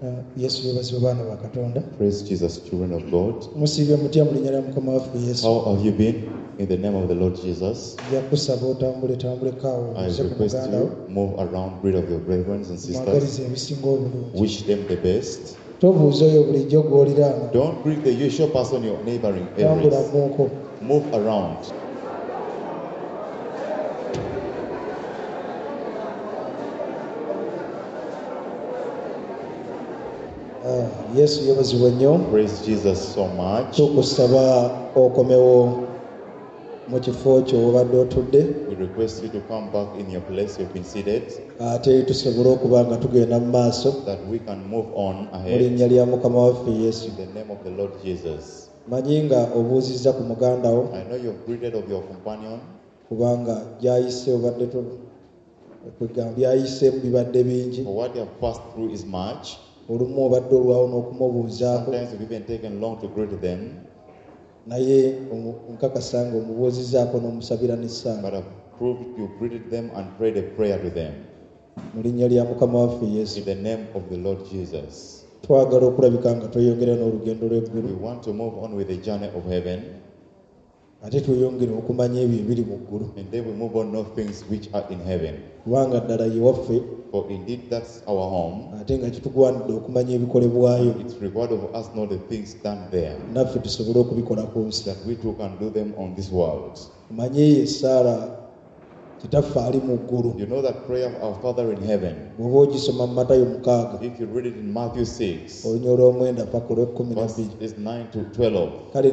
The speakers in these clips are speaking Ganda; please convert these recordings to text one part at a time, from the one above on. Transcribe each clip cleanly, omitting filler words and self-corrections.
Yesu yebaziwe baana ba Katonda. Praise Jesus, children of God. Musiibye mutya mu linnya lya Mukama waffe Yesu. How have you been? In the name of the Lord Jesus, Nja kusaba otambulekaawo I oze ku request muganda wo. you move around, greet of your brethren and sisters. Mwagalize ebisinga obulungi. Wish them the best. Tobuuza oyo bulijjo gw'oliraana. Don't greet the usual person you're neighboring Tambula areas. munko. Move around. Yesu yebaziwe nnyo. Praise Jesus so much. Tukusaba okomewo mu kifo kyo wobadde otudde. We request you to come back in your place you've been seated, Ate tusobole okuba nga tugenda mu maaso that we can move on mu ahead linnya lya Mukama waffe Yesu. in the name of the Lord Jesus. Manyi nga obuuzizza ku muganda wo I know you've greeted of your companion, kubanga gy'ayise obadde byayiseemu bibadde bingi. for what you have passed through is much. Olumu obadde olwawo n'okumubuuzaako, Sometimes you've even taken long to greet them, naye nkakasa nga omubuuzizzaako n'omusabira n'essaala. but I've proved you greeted them and prayed a prayer to them. Mu linnya lya Mukama waffe Yesu. In the name of the Lord Jesus. Twagala okulabika nga tweyongera n'olugendo lw'eggulu, We want to move on with the journey of heaven, ate tweyongere okumanya ebyo ebiri mu ggulu, and then we move on know things which are in heaven. kubanga ddala ye waffe, For indeed that's our home. ate nga kitugwanidde okumanya ebikolebwayo, It's required of us know the things done there, naffe tusobole okubikola ku nsi. that we too can do them on this world. Manye ye Saala kitaffe ali mu ggulu. You know that prayer of our Father in heaven. Bw'oba ogisoma mu Matayo 6 If you read it in Matthew 6, olunya olw'omwenda paka olw'ekkumi na bbiri. verses 9 to 12. Kale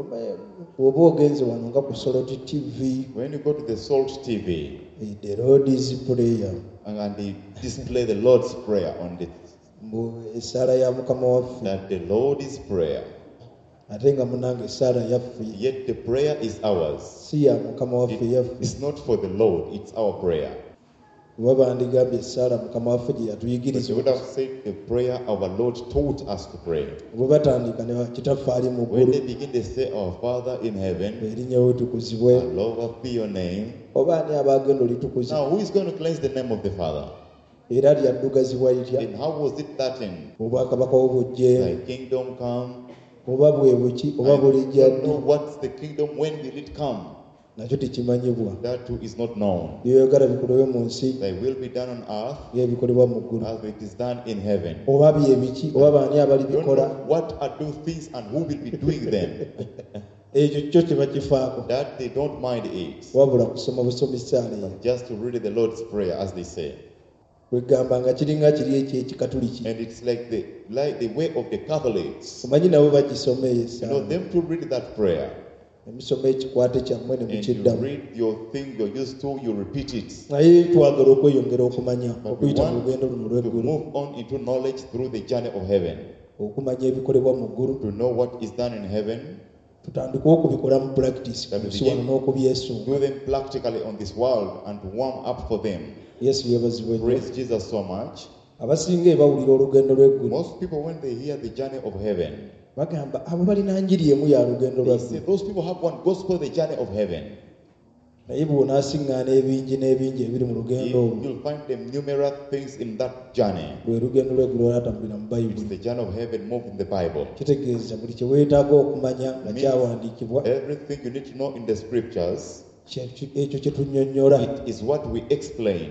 bw'oba ogenze wano nga ku Soloti TV, When you go to the Salt TV the Lord is prayer, and they display the Lord's Prayer on it, mbu essaala ya Mukama waffe, that the Lord is prayer, ate nga munange essaala yaffe yet the prayer is ours. si ya Mukama waffe yaffe. It's not for the Lord, it's our prayer. Bwe bandigambye essaala Mukama waffe gye But yatuyigiriza, you would have said the prayer our Lord taught us to pray. bwe batandika ne kitaffe ali mu When they ggulu, begin, they say, Our Father in heaven, erinnya we litukuzibwe, hallowed be your name. oba ani abagenda olitukuza, Now, who is going to cleanse the name of the Father? era lyaddugazibwa litya, And how was it that in obwakabaka obujje, thy kingdom come? oba bwe buki, oba I bulijja don't know ddi, what's the kingdom, when will it come? nakyo tekimanyibwa. That too is not known. Byoyagala bikolebwe mu nsi Thy will be done on earth ng'ebikolebwa mu ggulu, as it is done in heaven. oba bye biki, oba baani Don't abalibikola, know what are those things and who will be doing them. ekyo kyo tebakifaako, That they don't mind it. wabula kusoma busomi ssaala eyo. Just to read the Lord's Prayer, as they say. Kwegamba nga kiringa kiri eky'ekikatuliki. And it's like the way of the Catholics. Omanyi nabo bagisoma eyo You know, essaala, them to read that prayer. emisoma ekikwate kyammwe ne And you mukiddamu. read your thing you're used to, you repeat it. Naye twagala okweyongera okumanya, But we okuyita mu want lugendo luno to lw'eggulu, move on into knowledge through the journey of heaven. okumanya ebikolebwa mu ggulu, To know what is done in heaven. tutandike okubikola mu practice That we si wano begin n'okubyesunga. do them practically on this world and to warm up for them. Yesu yeebazibwe nnyo. Praise Jesus so much. Abasinga bawulira olugendo lw'eggulu Most people, when they hear the journey of heaven, bagamba abo balina njiri emu ya lugendo they lwa say ggulu. those people have one gospel, the journey of heaven. Naye bw'onaasiŋŋaana ebingi n'ebingi ebiri mu lugendo olwo, You'll find them numerous things in that journey. lwe lugendo lw'eggulu olwatambulira mu It's Bayibuli. the journey of heaven moved in the Bible. Kitegeeza buli kye weetaaga okumanya nga kyawandiikibwa, Everything you need to know in the scriptures, ekyo kye tunnyonnyola. it is what we explain.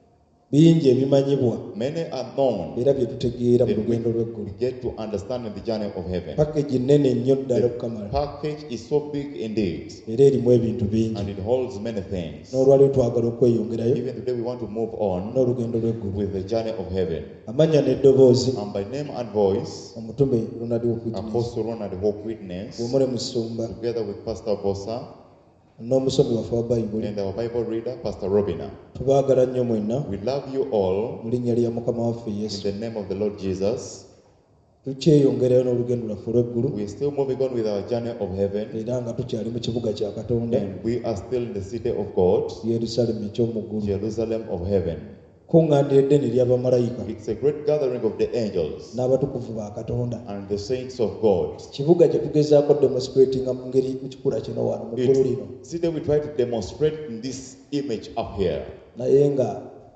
Bingi ebimanyibwa Many are known era bye tutegeera mu that lugendo we lw'eggulu. get to understand in the journey of heaven. Package nnene nnyo ddala okukamala, Package is so big indeed, era erimu ebintu bingi. and it holds many things. N'olwaliro twagala okweyongerayo Even today we want to move on n'olugendo lw'eggulu. with the journey of heaven. Amannya n'eddoboozi, And by name and voice, omutume Ronald Witness, Apostle Ronald Hope Witness, Bwomole Musumba, together with Pastor Bossa n'omusomi waffe wa Bayibuli. and our Bible reader, Pastor Robina. Tubaagala nnyo mwenna We love you all mu linnya lya Mukama waffe in Yesu. the name of the Lord Jesus. Tukyeyongerayo n'olugendo lwaffe lw'eggulu, We are still moving on with our journey of heaven, era nga tukyali mu kibuga kya Katonda, and we are still in the city of God, Yerusaalemi eky'omu ggulu. Jerusalem of heaven. Kuŋŋaanira eddene ly'abamalayika It's a great gathering of the angels n'abatukuvu ba Katonda. and the saints of God. Kibuga kye tugezaako demonstratinga mu ngeri mu kikula kino wano mu ggulu lino, It's city we try to demonstrate in this image up here. naye nga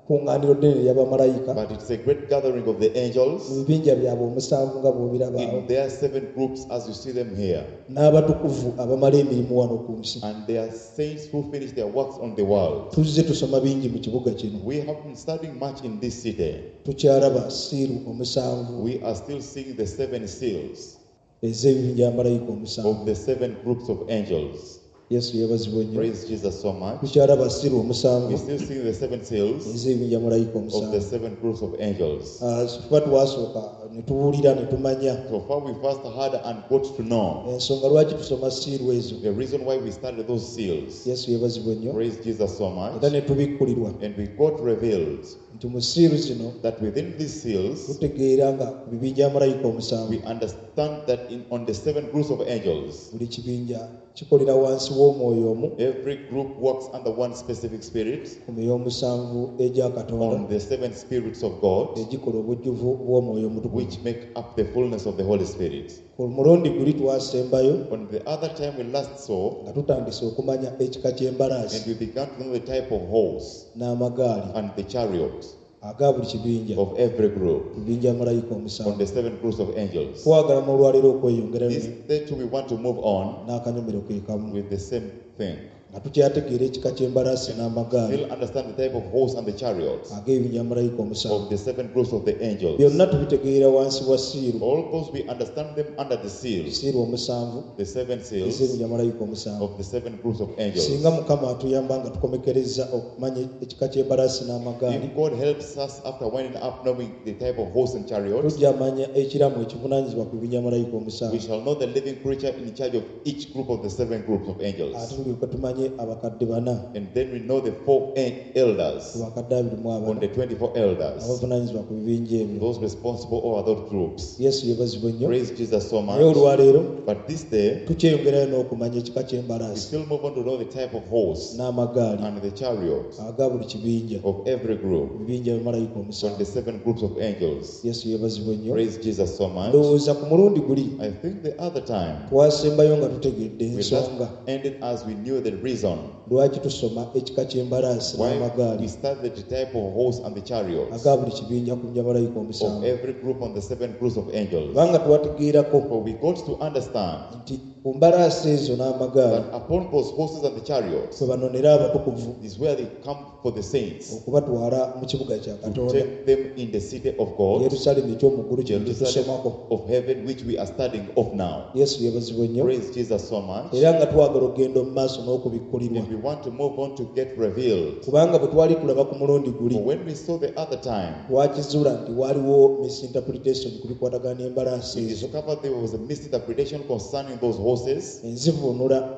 kuŋŋaaniro ddene ly'abamalayika but it's a great gathering of the mu angels bibinja byabwe omusanvu nga bw'obiraba awo, in their 7 groups as you see them here. n'abatukuvu abamala emirimu wano ku nsi. And they are saints who finish their works on the world. Tuzze tusoma bingi mu kibuga kino, We have been studying much in this city. tukyalaba siiru omusanvu We are still seeing the 7 seals ez'ebibinja by'abamalayika omusanvu. of the 7 groups of angels. Yesu yeebazibwe nnyo. Praise Jesus so much. Tukyalaba siiru omusanvu We still see the 7 seals ez'ebibinja by'abamalayika of the omusanvu. 7 groups of angels. Tuba twasooka ne tuwulira ne tumanya So far we first heard and got to know ensonga lwaki tusoma siiru ezo. the reason why we started those seals. Yesu yeebazibwe nnyo. Praise Jesus so much. Era ne tubikkulirwa And we got revealed nti mu siiru zino that within these seals tutegeera nga ku bibinja by'abamalayika omusanvu we understand that on the 7 groups of angels, buli kibinja kikolera wansi w'omwoyo omu every group works under one specific spirit, ku myoyo omusanvu egya Katonda on the 7 spirits of God, egikola obujjuvu bw'omwoyo omutukuvu. which make up the fullness of the Holy Spirit. Ku mulundi guli twasembayo On the other time we last saw, nga tutandise okumanya ekika and ky'embalaasi we began to know the type of horse n'amagaali and the chariot aga buli kibinja of every group bibinja by'abamalayika on omusanvu. the 7 groups of angels. Twagala mu olwaleero okweyongera This day too we want to move on n'akanyomero ke kamu with the same thing. nga tukyategeera ekika ky'embalaasi n'amagaali Still understand the type of horse and the chariots ag'ebibinja by'abamalayika omusanvu. of the 7 groups of the angels. Byonna tubitegeera wansi wa siiru, All those we understand them under the seals, siiru omusanvu the 7 seals ez'ebibinja by'abamalayika omusanvu. of the 7 groups of angels. Singa Mukama atuyamba nga tukomekereza okumanya ekika ky'embalaasi n'amagaali, If God helps us after winding up knowing the type of horse and chariots, tujja manya ekiramu ekivunaanyizibwa ku bibinja by'abamalayika we omusanvu. shall know the living creature in charge of each group of the 7 groups of Ate angels. tulyoke tumanye abakadde bana And then we know the 4 elders ku bakadde 24 on the 24 elders, abavunaanyizibwa ku bibinja ebyo. those responsible over those groups. Yesu yeebazibwe nnyo. Praise Jesus so Naye much. olwaleero But this day, tukyeyongerayo n'okumanya ekika we ky'embalaasi still move on to know the type of horse n'amagaali and the chariot aga buli kibinja of every group ebibinja by'abamalayika on omusanvu. the 7 groups of angels. Yesu yeebazibwe nnyo. Praise Jesus so much. Ndowooza ku mulundi guli I think the other time twasembayo nga tutegedde we last ensonga ended as we knew the reason lwaki tusoma ekika ky'embalaasi why n'amagaali we started the type of horse and the chariots aga buli kibinja ku bibinja by'abamalayika of omusanvu. every group on the 7 groups of angels. Kubanga twategeerako For we got to understand nti ku mbalaasi ezo n'amagaali that upon those horses and the chariots kwe banonera abatukuvu is where they come for the saints okubatwala mu kibuga kya to Katonda, take them in the city of God, Yerusaalemi ekyomuggulu kino Jerusalem kyetusomako. of heaven, which we are studying of now. Yesu yeebazibwe nnyo. Praise Jesus so much. Era nga twagala okugenda mu maaso n'okubikkulirwa, And we want to move on to get revealed. kubanga bwe twali tulaba ku mulundi guli For when we saw the other time, twakizuula nti waaliwo misinterpretation ku bikwatagana n'embalaasi we ezo, discovered there was a misinterpretation concerning those horses, enzivunula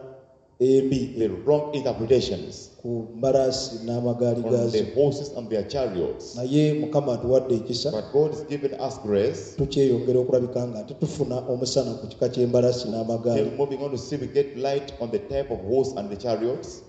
embi the wrong interpretations ku mbalaasi n'amagaali on gaazo. the horses and their chariots. Naye Mukama atuwadde ekisa, But God has given us grace. tukyeyongera okulabika nga ate tufuna omusana ku kika ky'embalaasi n'amagaali. Still moving on to see we get light on the type of horse and the chariots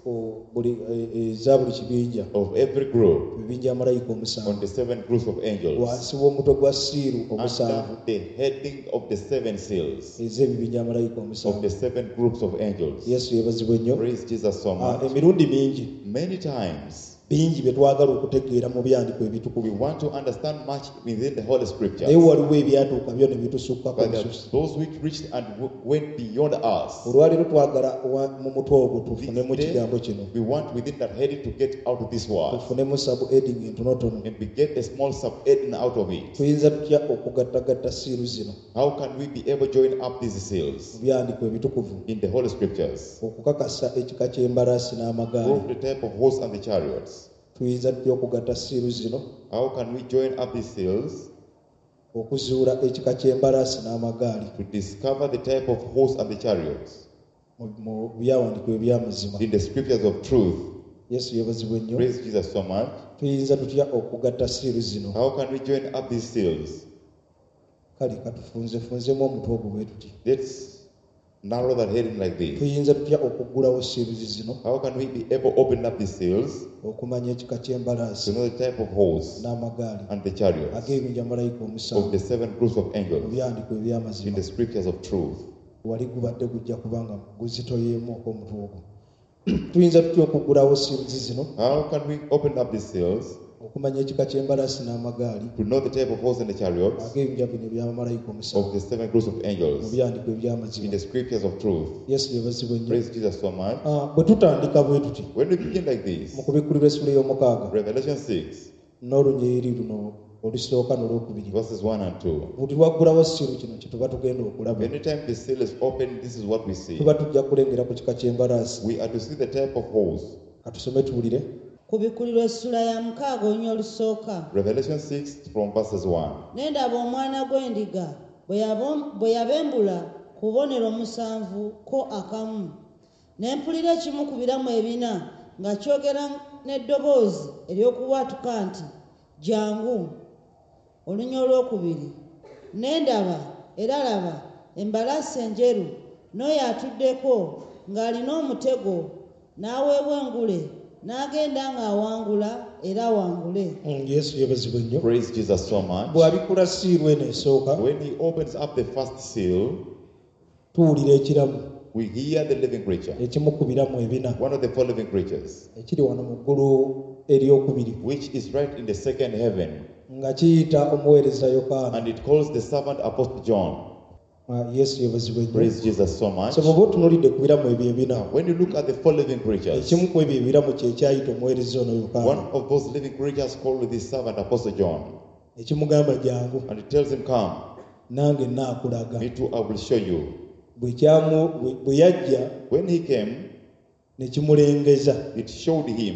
Eza buli kibinja of every group ebibinja by'abamalayika on omusanvu the 7 groups of angels wansi w'omutwe gwa siiru omusanvu under the heading of the 7 seals ez'ebibinja by'abamalayika of omusanvu. the 7 groups of angels. Yesu yeebazibwe nnyo. Praise Jesus so much. Emirundi mingi Many times bingi bye twagala okutegeera mu byandiko ebitukuvu, we want to understand much within the Holy Scriptures, naye waliwo ebyatuuka byo ne bitusukkako but there are bususi. those which reached and went beyond us. Olwaleero twagala mu mutwe ogwo tufunemu kigambo kino, We want within that heading to get out of this word, tufunemu sabu heading entonotono. and we get a small sub-heading out of it. Tuyinza tutya okugattagatta siiru zino How can we be able to join up these seals mu byandiko ebitukuvu in the Holy Scriptures? okukakasa ekika ky'embalaasi n'amagaali? Prove the type of horse and the chariots. Tuyinza tutya okugatta siiru zino How can we join up these seals okuzuula ekika ky'embalaasi n'amagaali to discover the type of horse and the chariots mu byawandiko eby'amazima? in the Scriptures of truth? Yesu yeebazibwe nnyo. Praise Jesus so much. Tuyinza tutya okugatta siiru zino? How can we join up these seals? Kale katufunzemu omutwe ogwo bwe tuti. Let's narrow that heading like this. Tuyinza tutya okuggulawo siiru zino How can we be able to open up these seals okumanya ekika to ky'embalaasi know the type of horse n'amagaali and the chariots ag'ebibinja by'abamalayika of omusanvu the 7 groups of mu angels byandiko in eby'amazima? the Scriptures of truth? Wali gubadde gujja kubanga guzitoyeemu okw'omutwe ogwo. Tuyinza tutya okuggulawo siiru zino How can we open up these seals okumanya ekika ky'embalasi n'amagaali to know the type of horse and the chariots ag'ebinja bino eby'abamalayika of omusanvu the 7 groups of mu angels byandiko in eby'amazima. the scriptures of truth. Yesu yebazibwe nnyo. Praise Jesus so much. Bwe tutandika bwe tuti When we begin like this, mu kubikkulirwa essula ey'omukaaga Revelation 6, n'olunyiriri luno olusooka n'olwokubiri verses 1 and 2. buli lwaggulawo siru kino kye tuba tugenda okulaba Anytime the seal is open, this is what we see. tuba tujja kulengera ku kika ky'embalaasi. We are to see the type of horse. Katusome tuwulire. ku bikkulirwa essula ya mukaaga olunya olusooka. Revelation 6 from verses 1. Ne ndaba omwana gw'endiga bwe yabembula ku bubonero 7 ko akamu. Ne mpulira ekimu ku biramu ebina nga kyogera n'eddoboozi ery'okubwatuka nti, "Jjangu." Olunya olwokubiri. Ne ndaba era laba embalaasi enjeru n'oyo atuddeko ng'alina omutego n'aweebwa engule n'agenda ng'awangula era awangule. Yesu yebazibwe nnyo. Praise Jesus so much. Bw'abikkula siiru eno esooka When he opens up the first seal, tuwulira ekiramu we hear the living creature, ekimu ku biramu ebina one of the 4 living creatures, ekiri wano mu ggulu eryokubiri which is right in the second heaven, nga kiyita omuweereza Yokaana. and it calls the servant Apostle John. Yesu yebazibwe nnyo. Praise Jesus so much. So bw'oba otunuulidde ku biramu ebyo ebina When you look at the 4 living creatures, ekimu ku ebyo ebiramu kye kyayita omuweereza ono one Yokaana of those living creatures called the servant Apostle John, ekimugamba jangu and it tells him, "Come, nange naakulaga." me too, I will show you." Bwe yajja When he came, ne kimulengeza it showed him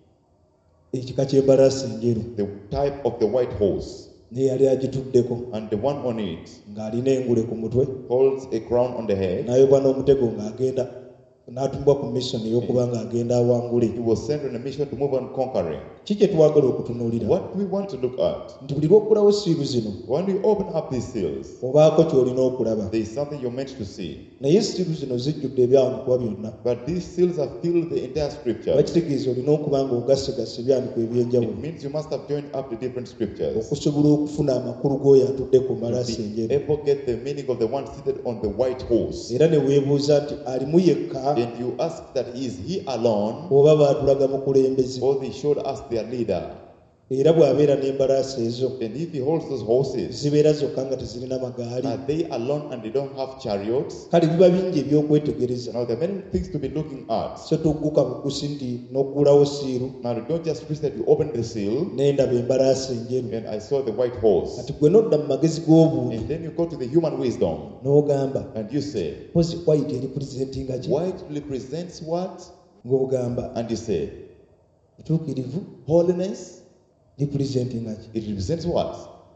ekika ky'embalaasi enjeru the type of the white horse, ne yali agituddeko and the one on it ng'alina engule ku mutwe holds a crown on the head. n'ayobwa n'omutego ng'agenda n'atumbwa ku mission ey'okuba ng'agenda awangule. He was sent on a mission to move on conquering. Ki kye twagala okutunuulira? What we want to look at, Nti buli lw'oggulawo siiru zino when we open up these seals, obaako ky'olina okulaba, there is something you're meant to see. naye siiru zino zijjudde ebyawandikibwa byonna. But these seals have filled the entire scripture. Bakitegeeza olina okuba ng'ogassegassa ebyandiko eby'enjawulo It means you must have joined up the different scriptures okusobola okufuna amakulu g'oyo atudde ku to mbalaasi be enjeru. able to get the meaning of the one seated on the white horse. Era ne weebuuza nti alimu yekka And you ask that is he alone, oba baatulaga mukulembeze, or they showed us their leader. era bw'abeera n'embalaasi ezo And if he holds those horses, zibeera zokka nga tezirina magaali, are they alone and they don't have chariots? kale biba bingi ebyokwetegereza. Now there are many things to be looking at. So togguka bugusi nti n'oggulawo siiru Now you don't just reach that you open the seal n'endaba embalaasi enjeru, and I saw the white horse. kati gwe n'odda mu magezi g'obuntu And then you go to the human wisdom n'ogamba and you say, pozi white eripresentinga ki, white represents what? ng'ogamba And you say, butuukirivu holiness. representinga ki, It represents what?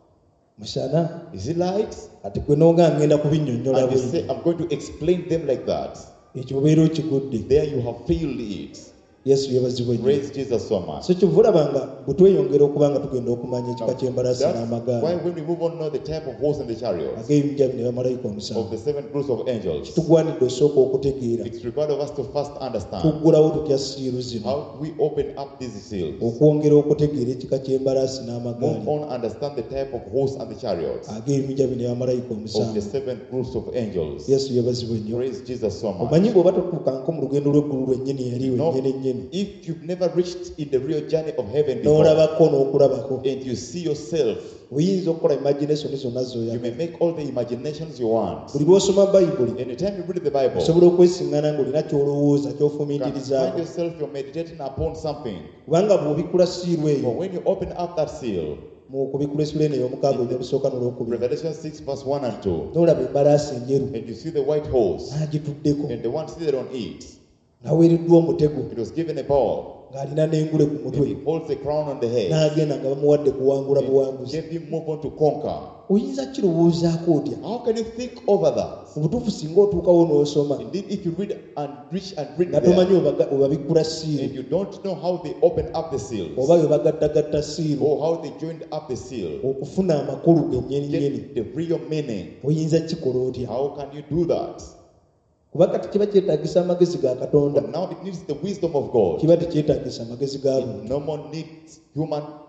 musana. Is it light? Kati gwe n'ogamba ngenda kubinnyonnyola And you bwe say, I'm going to explain them like that. ekyo obeera okigudde. There you have failed it. Yesu yebazibwe nnyo. Praise Jesus so much. So kyova olabanga bwe tweyongera okuba nga tugenda okumanya ekika ky'embalaasi That's why n'amagaali when we move on know the type of horse and the chariots ag'ebinja bino bamalayika of omusanvu, the 7 groups of angels, tugwanidde osooka okutegeera it's required of us to first understand tuggulawo tutya siiru zino, how we open up these seals. okwongera okutegeera ekika ky'embalaasi Move n'amagaali on, understand the type of horse and the chariots ag'ebinja bino bamalayika of the omusanvu. 7 groups of angels. Yesu yebazibwe nnyo. Praise Jesus so much. Omanyi bw'oba totuukanko mu lugendo lw'eggulu lwennyini eri No, wennyini ennyini if you've never reached in the real journey of heaven before n'olabako n'okulabako, and you see yourself, oyinza okukola imagination zonna you z'oyagala. may make all the imaginations you want. Buli lw'osoma bayibuli Anytime you read the Bible, osobola okwesiŋŋana ng'olina ky'olowooza you can ky'ofumiitirizaako, find yourself you're meditating upon something. kubanga bw'obikkula siiru eyo But when you open up that seal, mu kubikkula essula eno ey'omukaaga egy'olusooka n'olwokubiri, Revelation 6 verse 1 and 2, n'olaba embalaasi enjeru and you see the white horse n'agituddeko, and the one seated on it, n'aweereddwa omutego it was given a ball, ng'alina n'engule ku and mutwe, he holds the crown on the head. n'agenda nga bamuwadde kuwangula buwanguzi. Gave him move on to conquer. Oyinza kirowoozaako otya? How can you think over that? Mu butuufu singa otuukawo n'osoma Indeed, if you read and read nga there, tomanyi oba bikkula and siiru you don't know how they open up the seals, oba bwe bagattagatta siiru or how they joined up the seal, okufuna amakulu gennyini, get the real meaning, oyinza kikola otya? how can you do that? Kuba kati kiba kyetaagisa amagezi ga Katonda, But now it needs the wisdom of God. kiba tekyetaagisa amagezi g'abantu. It no more needs human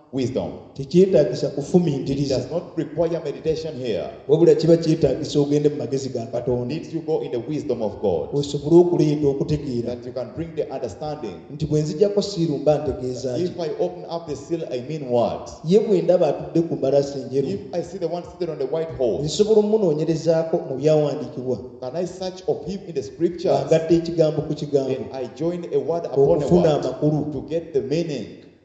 wisdom. tekyetaagisa It kufumiitiriza does not require meditation here. wabula kiba kyetaagisa ogende mu magezi ga katonda Needs you go in the wisdom of God, osobole okuleeta okutegeera that you can bring the understanding. nti bwe nzijjako siiru mba ntegeeza ki If I open up the seal, I mean what? ye bwe ndaba atudde ku mbalasi enjeru If I see the one seated on the white horse, nsobola omunoonyerezaako mu byawandiikibwa can I search of him in the scriptures agatta ekigambo ku kigambo and I join a word upon a okufuna word amakulu to get the meaning?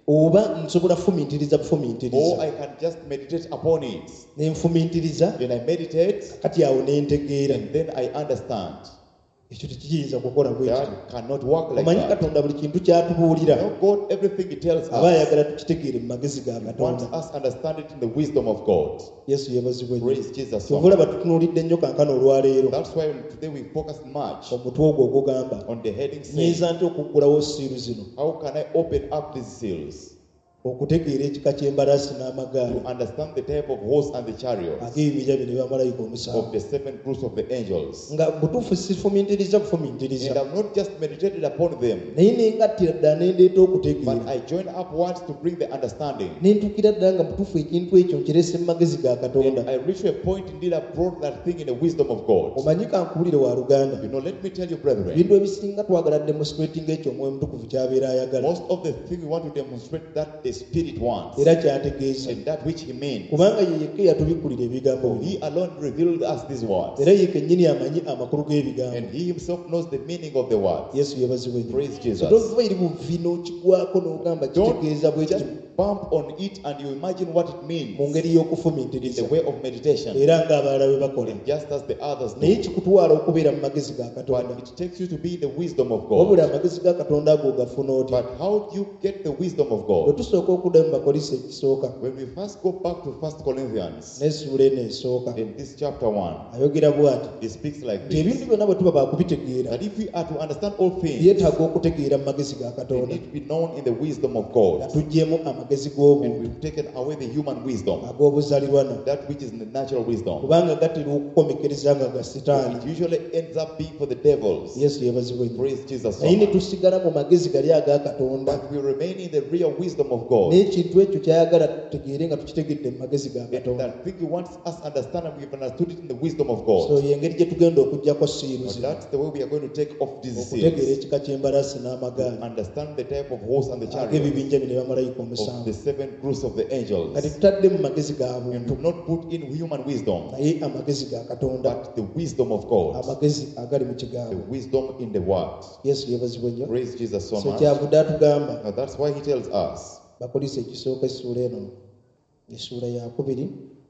oba nsobola fumiitiriza Or bufumiitiriza I can just meditate upon it. ne nfumiitiriza When I meditate, kati awo ne ntegeera and then I understand. ekyo tekiyinza kukola bwe kityo That cannot work like omanyi that. katonda buli kintu kyatubuulira You know, God, everything He tells aba us, ayagala tukitegeere mu magezi ga He wants katonda us to understand it in the wisdom of God. yesu yeebazibwe nnyo Praise Jesus so kyova olaba much. tutunuulidde nnyo kankano olwaleero That's why today we focus much omutwe ogwo ogugamba on the heading saying, nyinza nti okuggulawo siiru zino how can I open up these seals okutegeera ekika ky'embalaasi n'amagaali to understand the type of horse and the chariots ag'ebibira bino byamalayika of omusanvu the seven groups of the angels. nga butuufu sifumiitiriza And bufumiitiriza I've not just meditated upon them, naye nengattira ddala ne ndeeta okutegeera but I join up words to bring the understanding. ne ntuukira ddala nga butuufu ekintu ekyo nkirese mu magezi ga katonda I reach a point indeed I brought that thing in the wisdom of God. omanyi kankuwulire wa luganda You know, let me tell you, brethren, ebintu ebisinga twagala demonstrating ekyo omwoyo mutukuvu ky'abeera ayagala most of the thing we want to demonstrate that the Spirit wants era kyategeeza and that which He means. kubanga ye yekka yatubikkulira ebigambo For bino He alone revealed us these words, era ye kennyini amanyi amakulu g'ebigambo and He Himself knows the meaning of the words. yesu yebazibwe nnyo Praise Jesus. tova eri buvi n'okigwako n'ogamba kitegeeza bwe Don't kiti just bump on it and you imagine what it means mu ngeri in y'okufumiitiriza the way of meditation, era ng'abalala bwe bakola just as the others naye do. kikutwala okubeera mu magezi ga katonda But it takes you to be in the wisdom of wabula God. amagezi ga katonda ago ogafuna oti But how do you get the wisdom of bwe God? tusooka okuddamu mu bakolisa ekisooka When we first go back to 1 Corinthians, n'essuula eno esooka in this chapter 1, ayogera bw'ati it speaks like nti ebintu this, byonna bwe tuba bakubitegeera that if we are to understand all things, byetaaga okutegeera mu magezi ga they katonda need to be known in the wisdom of God. nga tuggyemu amagezi And g'obuntu we've taken away the human wisdom, ag'obuzalirwano that which is the natural wisdom. kubanga gatera okukomekereza nga ga sitaani It usually ends up being for the devils. yesu yebazibwe nnyo Praise Jesus so naye ne much. tusigala mu magezi gali aga katonda But we remain in the real wisdom of God. n'ekintu ekyo kyayagala tutegeere nga tukitegedde mu magezi ga And katonda that thing He wants us to understand, and we've understood it in the wisdom of so God. yengeri gye tugenda okuggyako siiru Now zino that's the way we are going to take off these okutegeera seals. ekika ky'embalaasi n'amagaali Understand the type of horse and the chariot ag'ebibinja bino byamalayika of omusanvu the seven groups of the angels. nga tetutadde mu magezi ga And buntu do not put in human wisdom, naye amagezi ga katonda but the wisdom of God. amagezi agali mu The kigambo wisdom in the word. yesu yebazibwe nnyo Praise Jesus so so much. kyavudde atugamba Now that's why He tells us. bakolisa ekisooka essuula eno essuula yakubiri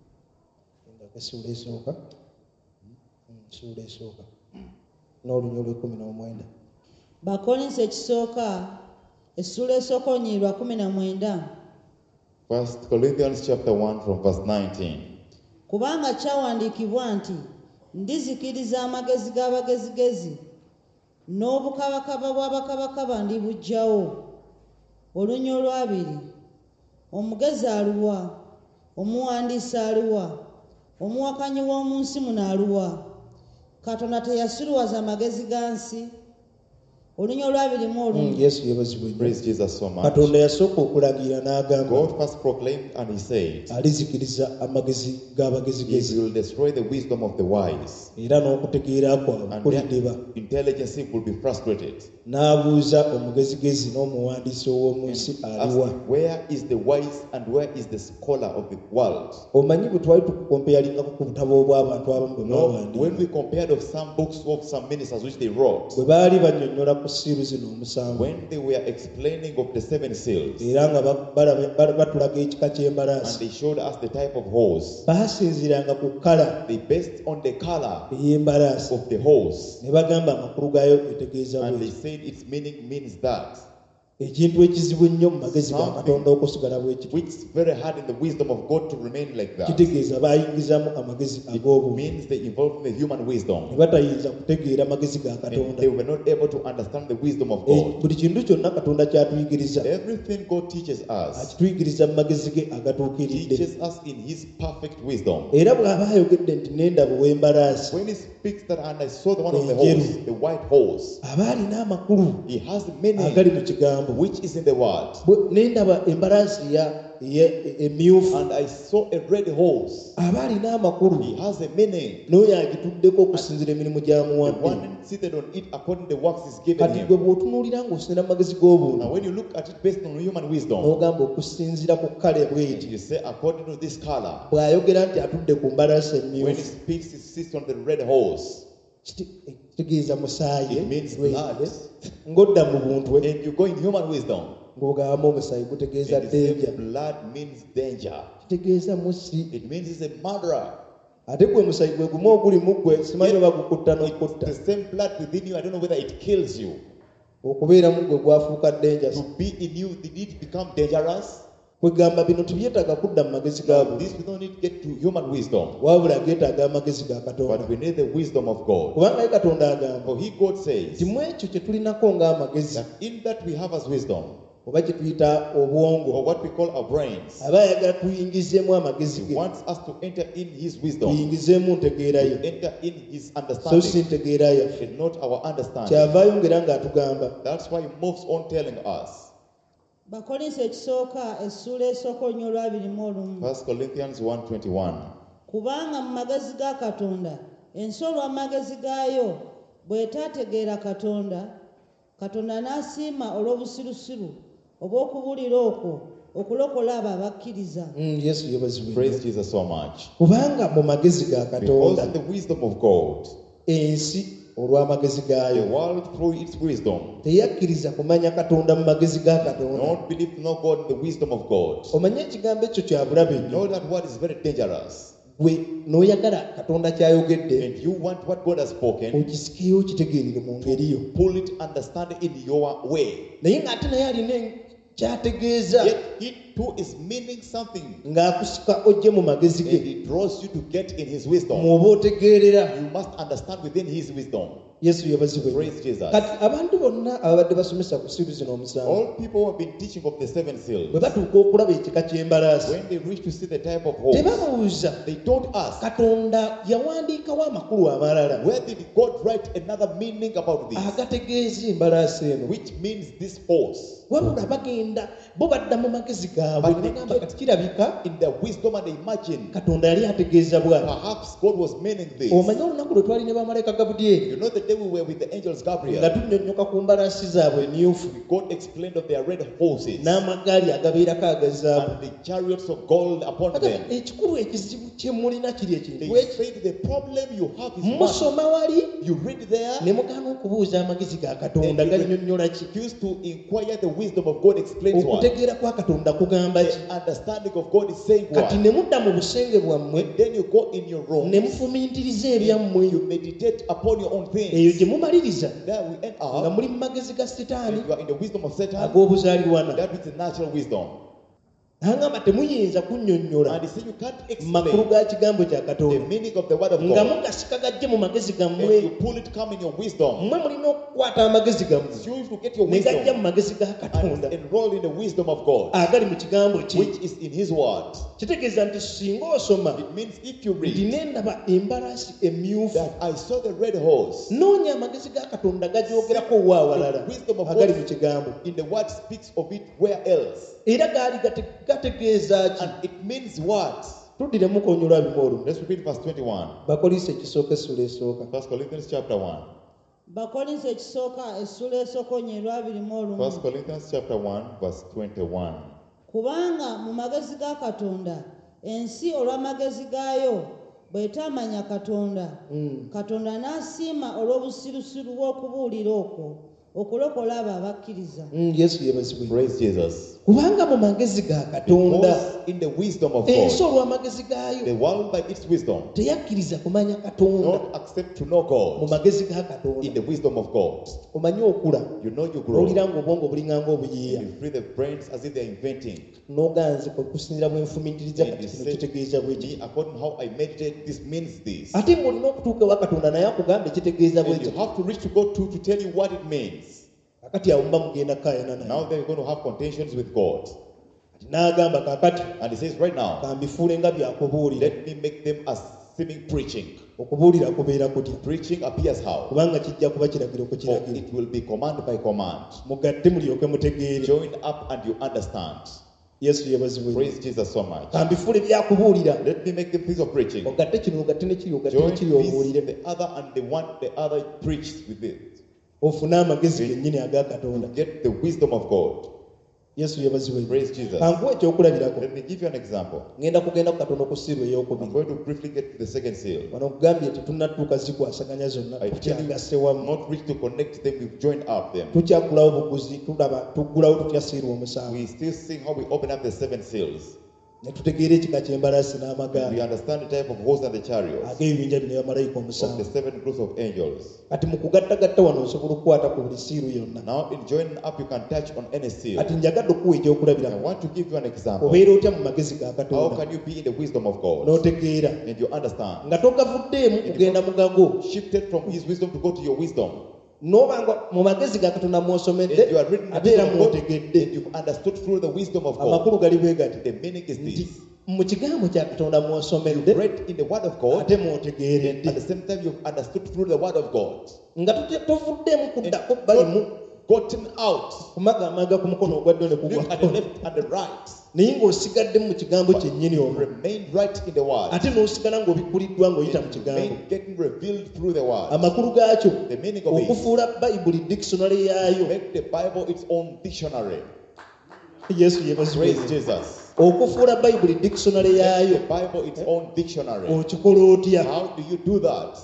endako essuula esooka essuula esooka n'olunya olw'ekumi n'omwenda bakolinso ekisooka essula esooka olunyiriri lwa 19 1 Corinthians chapter 1 from verse 19. kubanga kyawandiikibwa nti ndizikiriza amagezi g'abagezigezi n'obukabakaba bw'abakabakaba ndibuggyawo olunya olwabiri omugezi aluwa omuwandiisi aluwa omuwakanyi w'omu nsi muno aluwa katonda teyasiruwaza amagezi ga nsi olunya olwabiri mu olunya yesu yebazibwe nnyo Praise Jesus so much. katonda yasooka okulangirira n'agamba God first proclaimed and He said, alizikiriza amagezi g'abagezigezi He will destroy the wisdom of the wise, era n'okutegeera kwabwe and kuliddiba their intelligence will be frustrated. n'abuuza omugezigezi n'omuwandiisi ow'omu nsi Ask, aliwa where is the wise and where is the scholar of the world? omanyi bwe twali tukukompeyalinga ku butabo obw'abantu abamu bwe No, when baawandiika we compared of some books of some ministers which they wrote, bwe baali bannyonnyola ku siiru zino omusanvu when they were explaining of the seven seals, era nga batulaga ekika and ky'embalaasi they showed us the type of horse, baasinziiranga ku kkala they based on the color ey'embalaasi of the horse, ne bagamba amakulu gaayo etegeeza and bwe they said its meaning means that, ekintu ekizibu ennyo mu magezi ga katonda okusigala bwe kiti which is very hard in the wisdom of God to remain like that. kitegeeza baayingizamu amagezi It ag'obuntu means they involved the human ne wisdom, batayinza kutegeera magezi ga and katonda they were not able to understand the wisdom of God. buli kintu kyonna katonda kyatuyigiriza Everything God teaches us, akituyigiriza mu magezi ge agatuukiridde teaches us in His perfect wisdom. era bw'aba ayogedde nti n'endaba ow'embalaasi When He speaks that, and I saw the one of the Enjeru. horse, the white horse, aba alina amakulu He has meaning agali mu kigambo which is in the word. n'endaba embalaasi emyufu and I saw a red horse. aba alina amakulu He has a meaning. n'oyo agituddeko okusinzira emirimu The gy'amuwadde. one seated on it according to the works is given Kati gwe him. bw'otunuulira ng'osinzira mu magezi g'obuntu Now when you look at it based on human wisdom, n'ogamba okusinzira ku kkale bw'eti you say according to this color. bw'ayogera nti atudde ku mbalaasi When he emyufu speaks, he sits on the red horse. kitegeeza musaayi It means lwe- blood. ng'odda mu buntu And you go in human wisdom. ng'ogabamu omusaayi gutegeeza And the ddenja same blood means danger. kitegeeza musi It means he's a murderer. ate gwe musaayi gwe gumu oguli mu ggwe simanyi oba gukutta It's n'okutta the same blood within you. I don't know whether it kills you. okubeera mu ggwe gwafuuka ddenja To be in you, did it become dangerous? kwegamba bino tebyetaaga kudda mu magezi ga buntu This we don't need to get to human wisdom, wabula geetaaga amagezi ga katonda but we need the wisdom of God. kubanga ye katonda agamba For he, God says, nti mu ekyo kye tulinako ng'amagezi that in that we have as wisdom, oba kye tuyita or obwongo what we call our brains. aba ayagala tuyingizeemu amagezi He ge wants us to enter in his wisdom, tuyingizeemu ntegeera ye enter in his so si understanding, ntegeera yaffe and not our understanding. kyava yongera ng'atugamba That's why he moves on telling us. bakolinso ekisooka essuula esooka olunya olwabirimu olumu 1 Corinthians 1:21. kubanga mu magezi ga katonda ensi olw'amagezi gaayo bw'etaategeera katonda katonda n'asiima olw'obusirusiru obw'okubuulira okwo okulokola abo abakkiriza. yesu yebazibwe Praise Jesus so much. kubanga mu magezi ga Because katonda of the wisdom of God, ensi olw'amagezi the gaayo world through its wisdom, teyakkiriza kumanya katonda mu magezi ga katonda not believe to know God in the wisdom of God. omanye ekigambo ekyo kya bulabe nnyo Know that word is very dangerous. gwe n'oyagala katonda kyayogedde And you want what God has spoken, okisikeyo okitegeerere mu ngeri yo pull it, understand it in your way. naye ng'ate naye alina kyategeeza Yet he too is meaning something. ng'akusika ojje mu magezi And ge he draws you to get in his wisdom. mw'oba otegeerera You must understand within his wisdom. yesu yebazibwe Praise Jesus. kati abantu bonna ababadde basomesa ku siru zino omusanvu All people who have been teaching of the seven seals, bwe batuuka okulaba ekika ky'embalaasi when they reach to see the type of horse, tebabuuza they don't ask, katonda yawandiikawo amakulu amalala where did God write another meaning about this? agategeeza embalaasi eno Which means this horse. wabula bagenda bo badda mu magezi gaabwe ne bagamba kati kirabika In their wisdom and they imagine, katonda yali ategeeza bwati perhaps God was meaning this. omanye olunaku lwe twali ne bamalayika gabudyeri You know the day we were with the angels nga Gabriel, tunnyonnyoka ku mbalaasi zaabwe emyufu God explained of their red horses n'amagaali agabeerako agazaabu and the chariots of gold upon them. ekikulu ekizibu kye mulina kiri They ekintu said the problem you have is one. musoma wali You read there ne mugaana okubuuza amagezi ga and katonda you gannyonnyola ki refuse to inquire the wisdom of God explains what. okutegeera kwa katonda kugamba ki The understanding of God is saying kati what. ne mudda mu busenge bwammwe And then you go in your room, ne mufumiitiriza ebyammwe you meditate upon your own eyo things. gye mumaliriza There we end nga up, muli mu magezi ga sitaani and you are in the wisdom of Satan, ag'obuzaaliwana that is the natural wisdom. nangamba temuyinza kunnyonnyola And you see, you can't makulu explain ga kigambo kya the katonda meaning of the word of nga God. mugasika gajje mu magezi And gammwe you pull it, come in your wisdom. mmwe mulina okukwata amagezi gammwe You have to get your ne gajja wisdom mu magezi ga and katonda enroll in the wisdom of God, agali mu kigambo kye which is in His word. kitegeeza nti singa osoma It means if you nti read nendaba embalaasi emyufu that I saw the red horse, noonya amagezi ga katonda gagyogerako wa awalala the wisdom of agali mu God kigambo in the word speaks of it where else? era gaali gategeeza ki And it means what? tuddiremu koonyo lwabimu olumu Let's repeat verse 21. bakolinso ekisooka essula esooka 1 Corinthians chapter 1. bakolinso ekisooka essula esooka olunya olwabirimu 1 olumu Corinthians chapter 1 verse 21. kubanga mu magezi ga katonda ensi olw'amagezi gaayo bw'etamanya katonda katonda n'asiima olw'obusirusiru bw'okubuulira okwo okulokola abo abakkiriza. yesu yebazibwe Praise Jesus. kubanga mu magezi ga katonda Because in the wisdom of ensi God, olw'amagezi gaayo the world by its wisdom teyakkiriza kumanya katonda not accept to know mu God magezi ga in katonda the wisdom of God. omanye okula You know you grow. n'owulira ng'obwongo bulinganga obuyiiya You free the brains as if they're inventing. n'oganze okusinziira bwe nfumiitiriza And kati you kino say, kitegeeza bwe ki me, according to how I meditate, this means this. ate ng'olina okutuuka ewa katonda naye akugambe kitegeeza bwe And you ki have to reach to God to tell you what it means. kakati awo mba mugenda kaayana naye Now they're going to have contentions with God. kati n'agamba kaakati And he says, right now, kambifuule nga byakubuulira let me make them as seeming preaching. okubuulira kubeera kutya Preaching appears how? kubanga kijja kuba kiragiro ku For kiragiro it will be command by command. mugatte mulyoke mutegeere Join up and you understand. yesu yebazibwe. Praise Jesus so much. Kambifuule byakubuulira. Let me make the piece of preaching. Ogatte kino ogatte ne kiri ogatte ne Join kiri this, obuulire. the other, and the other preached with it. Ofune amagezi gennyini aga Katonda. Get the wisdom of God. Yesu yebazibwe. Praise Jesus. Kankuwa ekyokulabirako. Let me give you an example. Ngenda kugenda ku Katonda ku ssiiru I'm ey'okubiri. going to briefly get to the second seal. Wano kugambye tetunnatuuka zikwasaganya zonna. I tell you, Tukyagasse wamu. not reach to connect them, we've joined up them. Tukyagulawo buguzi tuggulawo tutya siiru omusanvu. We still see how we open up the seven seals. Ne tutegeera ekika ky'embalaasi We n'amagaali understand the type of horse and the chariots ag'ebibinja bino bamalayika of the omusanvu. seven groups of angels. Kati mu kugattagatta wano osobola okukwata ku buli siiru yonna. Now in joining up, you can touch on any seal. Kati njagadde okuwa I ekyokulabirako. want to give you an example. Obeera otya mu magezi ga How Katonda can you be in the wisdom of God? n'otegeera And you understand. nga togavuddeemu kugenda mu gago Shifted from his wisdom to go to your wisdom. n'obanga mu magezi ga Katonda And mw'osomedde you are reading the ate era wisdom of God, mw'otegedde. and you've understood through the wisdom of God. Amakulu gali bwe gati The meaning is nti this. mu kigambo kya Katonda mw'osomedde Read in the word of God, ate mw'otegeeredde at the same time you've understood through the word of God. nga tovuddeemu kuddako balimu Gotten out. kumagamaga ku mukono ogwa ddyo ne Look kugwa at the left and the right. naye ng'osigadde mu kigambo kyennyini omwo Remain right in the word. ate n'osigala ng'obikkuliddwa ng'oyita mu kigambo Remain getting revealed through the word. amakulu gaakyo The meaning of it. okufuula bayibuli dictionary yaayo Make the Bible its own dictionary. yesu yebazibwe Praise Jesus. okufuula bayibuli dictionary Make yaayo the Bible its own dictionary. okikola otya How do you do that?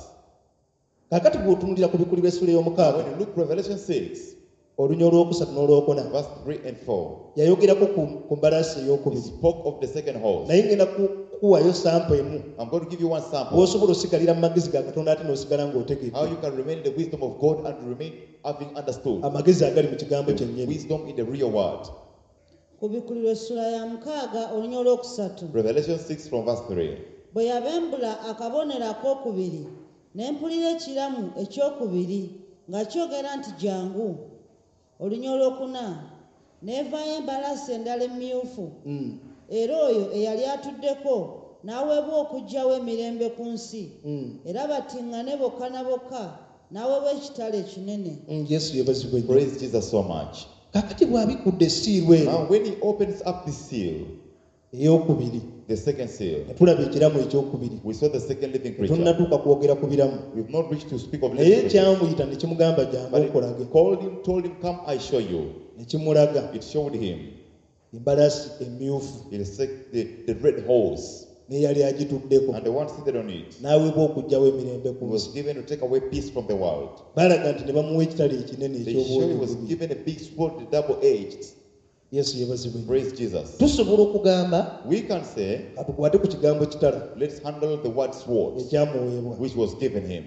kakati bw'otunuulira ku bikuli b'essula ey'omukaaga When you look Revelation 6, olunya olwokusatu n'olwokuna verse 3 and 4, yayogerako ku mbalaasi he ey'okubiri spoke of the second horse. naye ngenda kukuwayo sampo emu I'm going to give you one sample. bw'osobola osigalira mu magezi ga Katonda ate n'osigala How ng'otegedde you can remain in the wisdom of God and remain having understood amagezi agali mu kigambo the kyennyini wisdom in the real word. Kubikulirwa essula ya mukaaga olunya olwokusatu. Revelation 6 from verse 3. Bwe yabembula akabonero akookubiri ne mpulira ekiramu ekyokubiri nga kyogera nti jangu. Olunya olwokuna neevaayo embalaasi endala emmyufu era oyo eyali atuddeko n'aweebwa okuggyawo emirembe ku nsi era batiŋŋane bokka na bokka n'aweebwa ekitala ekinene. yesu yebazibwe nnyo Praise Jesus so much. kakati bw'abikudde essiiru eno Now, when he opens up the seal, ey'okubiri the second seal, ne tulaba ekiramu ekyokubiri we saw the second living creature. tonnatuuka kwogera ku biramu We've not reached to speak of naye living creatures. kyamuyita ne kimugamba jangu But okolage it called him, told him, come, I show you. ne kimulaga It showed him. embalaasi emmyufu It is the red horse. n'eyali agituddeko And the one seated on it n'aweebwa okuggyawo emirembe ku was nsi given to take away peace from the world. baalaga nti ne bamuwa ekitala ekinene They show he was ekyobwogi given a big sword, double-edged. yesu yebazibwe nnyo Praise Jesus. tusobola okugamba We can say, katukwate ku kigambo kitala let's handle the word sword, ekyamuweebwa which was given him.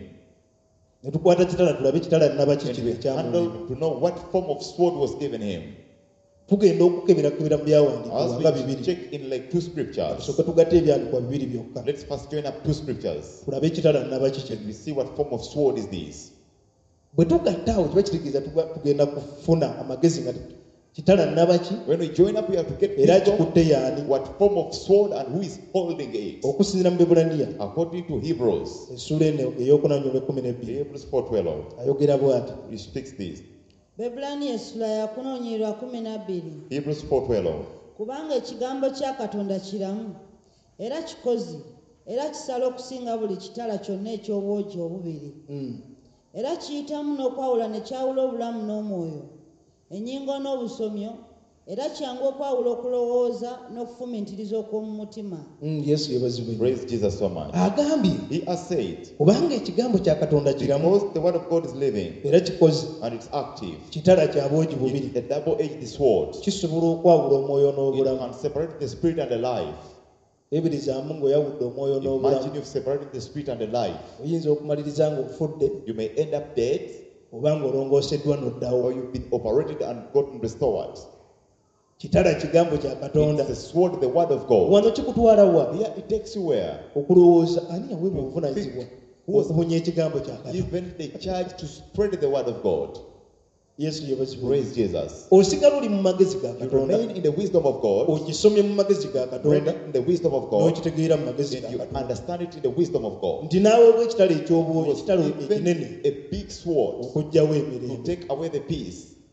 ne tukwata kitala tulabe kitala nnaba And kiki we ekyamuweebwa handle to know what form of sword was given him. tugenda okukeberakebera mu byawandiikibwa As nga we bibiri check in like two scriptures, tusooke tugatte ebyandikwa bibiri byokka let's first join up two scriptures tulabe ekitala nnaba kiki and we see what form of sword is this. bwe tugatta awo kiba kitegeeza tugenda kufuna amagezi nga kitala nnaba ki When we join up, we have to get era wisdom, kikutte yaani what form of sword and who is holding it. okusinziira mu bibulaniya According to Hebrews, essula eno ey'okunanya olw'ekkumi n'ebbiri Hebrews 4:12, ayogera bw'ati he speaks this. Bebulaniya essula ya kunoonyerwa 12. Hebrews 4:12. Kubanga ekigambo kya Katonda kiramu era kikozi era kisala okusinga buli kitala kyonna eky'obwogi obubiri era kiyitamu n'okwawula ne kyawula obulamu n'omwoyo ennyingo n'obusomyo era kyangu okwawula okulowooza n'okufumiitiriza okw'omu mutima. yesu yebazibwe nnyo Praise Jesus so much. agambye He has said, kubanga ekigambo kya katonda kiramu because the word of God is living era kikozi and it's active, kitala kya bwogi bubiri it's a double-edged sword. kisobola okwawula omwoyo It n'obulamu can separate the spirit and the life. ebirizaamu ng'oyawudde omwoyo Imagine n'obulamu you've separated the spirit and the life. oyinza okumaliriza ng'ofudde You may end up dead, oba ng'olongooseddwa n'oddawo or you've been operated and gotten restored. kitala kigambo kya katonda It's the sword, the word of God. wano kikutwala wa Here it takes you where? okulowooza ani yaweebwa obuvunaanyizibwa Who was okubunya ekigambo kya katonda given the charge to spread the word of God? yesu yebazibwe Praise Jesus. osigala oli mu magezi ga You katonda remain in the wisdom of God, okisomye mu magezi ga katonda remain in the wisdom of God, n'okitegeera mu magezi and ga you katonda understand it in the wisdom of God. nti n'aweebwa ekitala He eky'obwogi was ekitala given ekinene a big sword okuggyawo to emirembe take away the peace.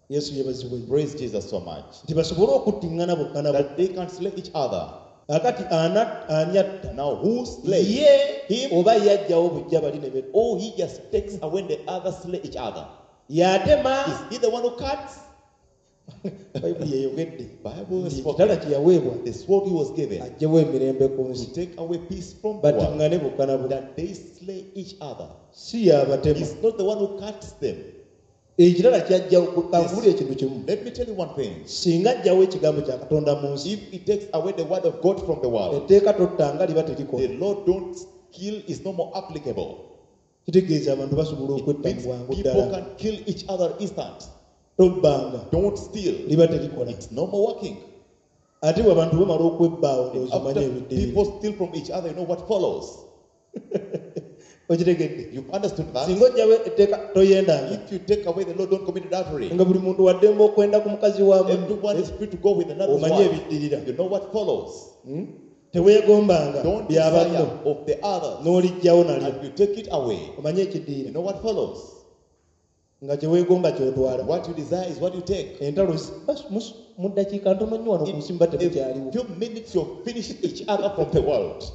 Yesu yebazibwe Praise Jesus so much. nti basobole okuttiŋŋana bokka na That they can slay each other. akati anyatta Now who slays ye him? oba yajjawo bujja bali ne be Or he just takes away the others slay each other. yatema Is he the one who cuts? bayibuli yeyogedde Bible has ekitala spoken. kye yaweebwa The sword he was given ajjewo emirembe ku to nsi take away peace from the world. batiŋŋane bokka na bokka That they slay each other. si yabatema He's not the one who cuts them. ekirala kyajjawo kanvuli ekintu kimu Let me tell you one thing. singa ajjawo ekigambo kya katonda mu nsi If he takes away the word of God from the world, etteeka tottanga liba terikola the Lord don't kill is no more applicable. kitegeeza abantu basobola It okwetta means mu bwangu people ddala can kill each other instant. tobbanga Don't steal. liba terikola It's no more working. ate bwe abantu bamala okwebbaawo ndowooza After omanye ebidde people steal from each other, you know what follows. okitegedde You've understood that? singa ojjawo etteeka toyendanga If you take away the law, don't commit adultery. nga buli muntu waddemba okwenda ku mukazi wa Everyone is free to go with another omanye wife. ebiddirira You know what follows. teweegombanga Don't byabanno desire of the others. n'olijjawo nalyo And you take it away. omanye You ekiddiira know what follows. nga kyeweegomba kyotwala What you desire is what you take. entalo mu ddakiika ntono nnyo wano ku nsi mba In temukyaliwo a few minutes, you'll finish each other from the world.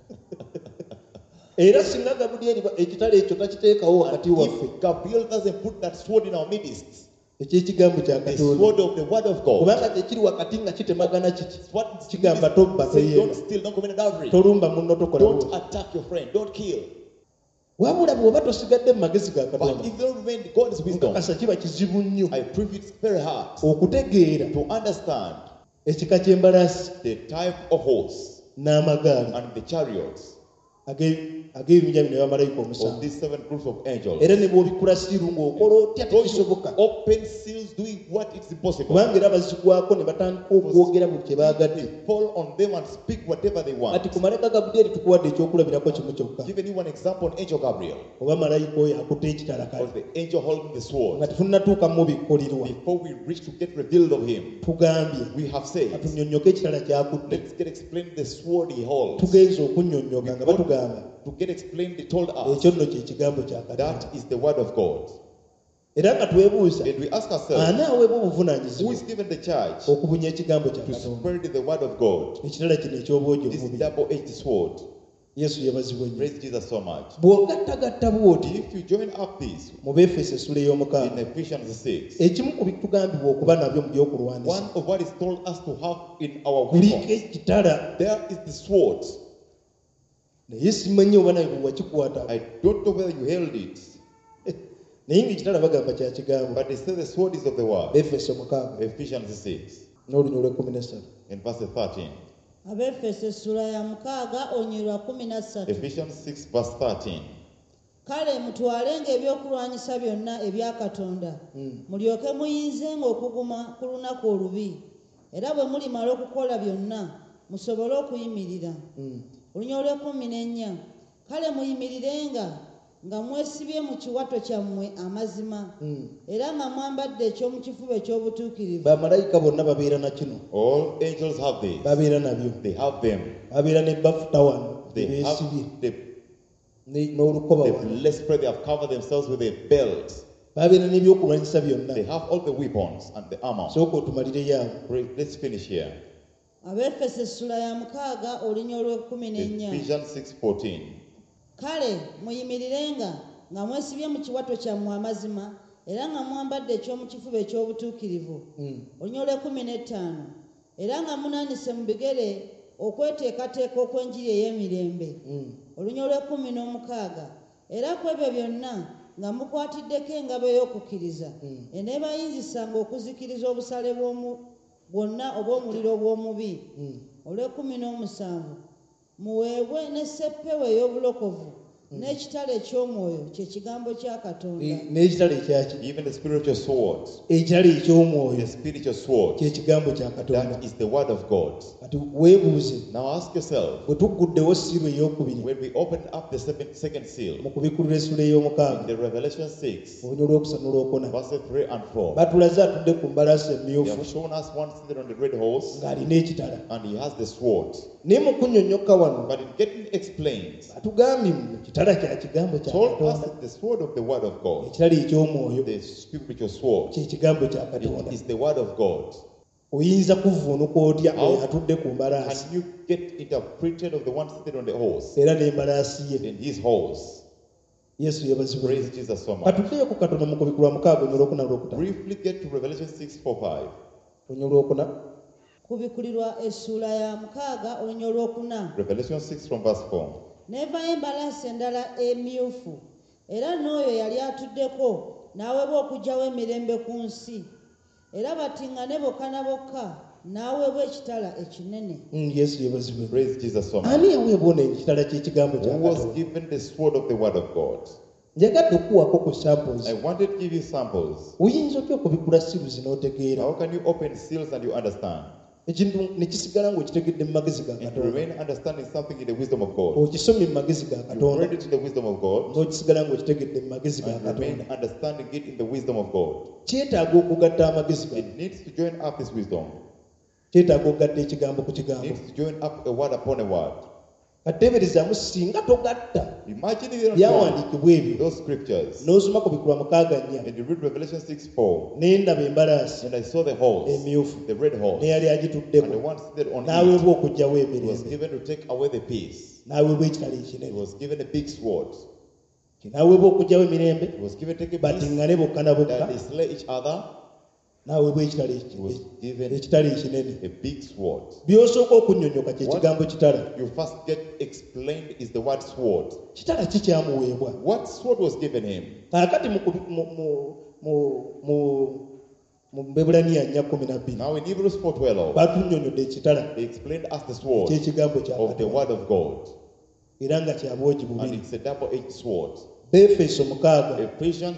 era singa gabudyeri ekitala ekyo takiteekawo wakati waffe If Gabriel doesn't put that sword in our midst, ekyekigambo kya the katonda sword of the word of God, kubanga tekiri wakati nga kitemagana kiki what kigamba tobba say, don't toyenda steal, don't commit adultery, tolumba munno tokola don't bubi. attack your friend, don't kill. wabula bw'oba tosigadde mu magezi ga But katonda if you don't remain God's wisdom, nkakasa kiba kizibu nnyo I prove it's very hard okutegeera to understand ekika ky'embalaasi the type of horse n'amagaali and the chariots ag'ebibinja bino bamalayika of omusanvu these 7 groups of angels. era ne bw'obikula siiru ng'okola otya Those tekisoboka who open seals doing what is impossible. kubanga era bazigwako ne batandika okwogera buli kye baagadde They fall on them and speak whatever they want. kati ku maleka gabudyeri tukuwadde ekyokulabirako kimu kyokka Giving you one example, Angel Gabriel oba malayika oyo akutte ekitala kale was the angel holding the sword. nga tetunnatuuka mu bikkulirwa Before we reach to get revealed of him, tugambye we have said, katunnyonnyoke ekitala kyakutte let's get explained the sword he holds. tugenza okunnyonnyoka nga batugamba To get explained, they told us ekyo nno kye kigambo kya katonda that is the word of God. era nga twebuuza And we ask ourselves, ani aweebwa who obuvunaanyizibwa is given the charge okubunya ekigambo kya to katonda spread the word of God? ekitala kino eky'obwogi This obubi double-edged sword. yesu yebazibwa nnyo Praise Jesus so much. bw'ogattagatta bw'oti If you join up this mu Befeso essula in ey'omukaaga Ephesians 6, ekimu ku bitugambibwa okuba nabyo mu byokulwanyisa one of what is told us to have in our kuliko weapons, ekitala there is the sword. naye simanyi oba naye wakikwata I don't know whether you held it, naye ngaekitala bagamba kya kigambo but they say the sword is of the word. Befeso 6 Ephesians 6 n'olunya olw'13 in verse 13. abefeso essula ya 6 onyirwa 13. Ephesians 6 verse 13. kale mutwalenga ebyokulwanyisa byonna ebya katonda mulyoke muyinzenga okuguma ku lunaku olubi era bwe mulimala okukola byonna musobole okuyimirira. olunya olw'14 kale muyimirirenga nga mwesibye mu kiwato kyammwe amazima era nga mwambadde ekyomu kifuba eky'obutuukirivu. bamalayika bonna babeera na kino All angels have this. babeera nabyo They have them. babeera ne bafuta wano They have beesibye the n'olukoba wano blessed prayer. They have covered themselves with a belt. babeera n'ebyokulwanyisa byonna They have all the weapons and the armor. sooka otumalireyo awo Pray, let's finish here. abefeso essula ya 6 olunya olw'14 Ephesians 6:14. kale muyimirirenga nga mwesibye mu kiwato kyammwe amazima era nga mwambadde ekyomu kifuba eky'obutuukirivu. olunya olw'15 era nga munaanise mu bigere okweteekateeka okw'enjiri ey'emirembe. olunya olw'16 era ku ebyo byonna nga mukwatiddeko engabo ey'okukkiriza eneebayinzisanga okuzikiriza obusale bwonna obw'omuliro obw'omubi. olw'17 muweebwe n'esseppewo ey'obulokovu n'ekitala eky'omwoyo kye kigambo kya katonda. n'ekitala ekyaki Even the spiritual sword. ekitala eky'omwoyo The spiritual sword. kye kigambo kya katonda. That is the word of God. kati weebuuze Now ask yourself, bwe tugguddewo siiru ey'okubiri when we open up the second seal mu kubikulula essula in ey'omukaaga the Revelation 6, olunya olwokusanu n'olwokuna verses 3 and 4, batulaze atudde ku mbalaasi they emmyufu have shown us one seated on the red horse, ng'alina ekitala and he has the sword. naye mu kunnyonnyoka wano But in getting explained, atugambye mu kitala ekitala kya kigambo kya told us Katonda. that the sword of the word of God, Ekitala eky'omwoyo the spiritual sword, kye kigambo kya Katonda. it is the word of God. Oyinza kuvuunuka otya How oyo atudde ku mbalaasi Can you get interpreted of the one seated on the horse era n'embalaasi ye? and his horse? Yesu yebazibwe. Praise Jesus so much. Katuddeyo katono mu kubikulwa mukaaga onyolo okuna lwokutaano. Briefly get to Revelation 6:4-5. Onyolo okuna. kubikulirwa essula ya 6 olunya olwokuna. Revelation 6 from verse 4. Neevayo embalaasi endala emyufu, era n'oyo yali atuddeko n'aweebwa okugyawo emirembe ku nsi, era batiŋŋane bokka na bokka, n'aweebwa ekitala ekinene. Yesu yebazibwe. Praise Jesus so much. Ani yaweebwa ono ekitala ky'ekigambo kya Who was Katonda? given the sword of the word of God? Njagadde okuwako ku samples. I wanted to give you samples. Oyinza otya okubikula siruzi n'otegeera How can you open seals and you understand? ekintu ne kisigala ng'okitegedde mu magezi ga And you Katonda, remain understanding something in the wisdom of God. okisomye mu magezi ga You Katonda read it in the wisdom of God n'okisigala ng'okitegedde mu magezi ga and remain Katonda. understanding it in the wisdom of God. Kyetaaga okugatta amagezi ga, It needs to join up this wisdom. kyetaaga okugatta ekigambo ku It kigambo. needs to join up a word upon a word. Kateeberezaamu singa togatta Imagine if you don't join byawandiikibwa ebyo those scriptures. n'osoma ku bikulwa 6:4 And you read Revelation 6:4. ne ndaba embalaasi And I saw the horse, emyufu the red horse, n'eyali and the agituddeko one seated on it. n'aweebwa okugyawo He was emirembe, given to take away the peace. n'aweebwa ekitala He ekinene, was given a big sword. n'aweebwa okugyawo emirembe, He was given to take a peace batiŋŋane bokka na bokka, that they slay each other. n'aweebwa ekitala He was given ekitala ekinene. a big sword. By'osooka okunnyonnyoka kye kigambo kitala. You first get explained is the word sword. Kitala ki kyamuweebwa? What sword was given him? Kaakati mu Bebulaniya 4:12 Now in Hebrews 4:12, batunnyonnyodde ekitala they explained us the sword ky'ekigambo kya of the Katonda word of God. era nga kya bwogi And bubiri. it's a double-edged sword. Befeso 6:17 Ephesians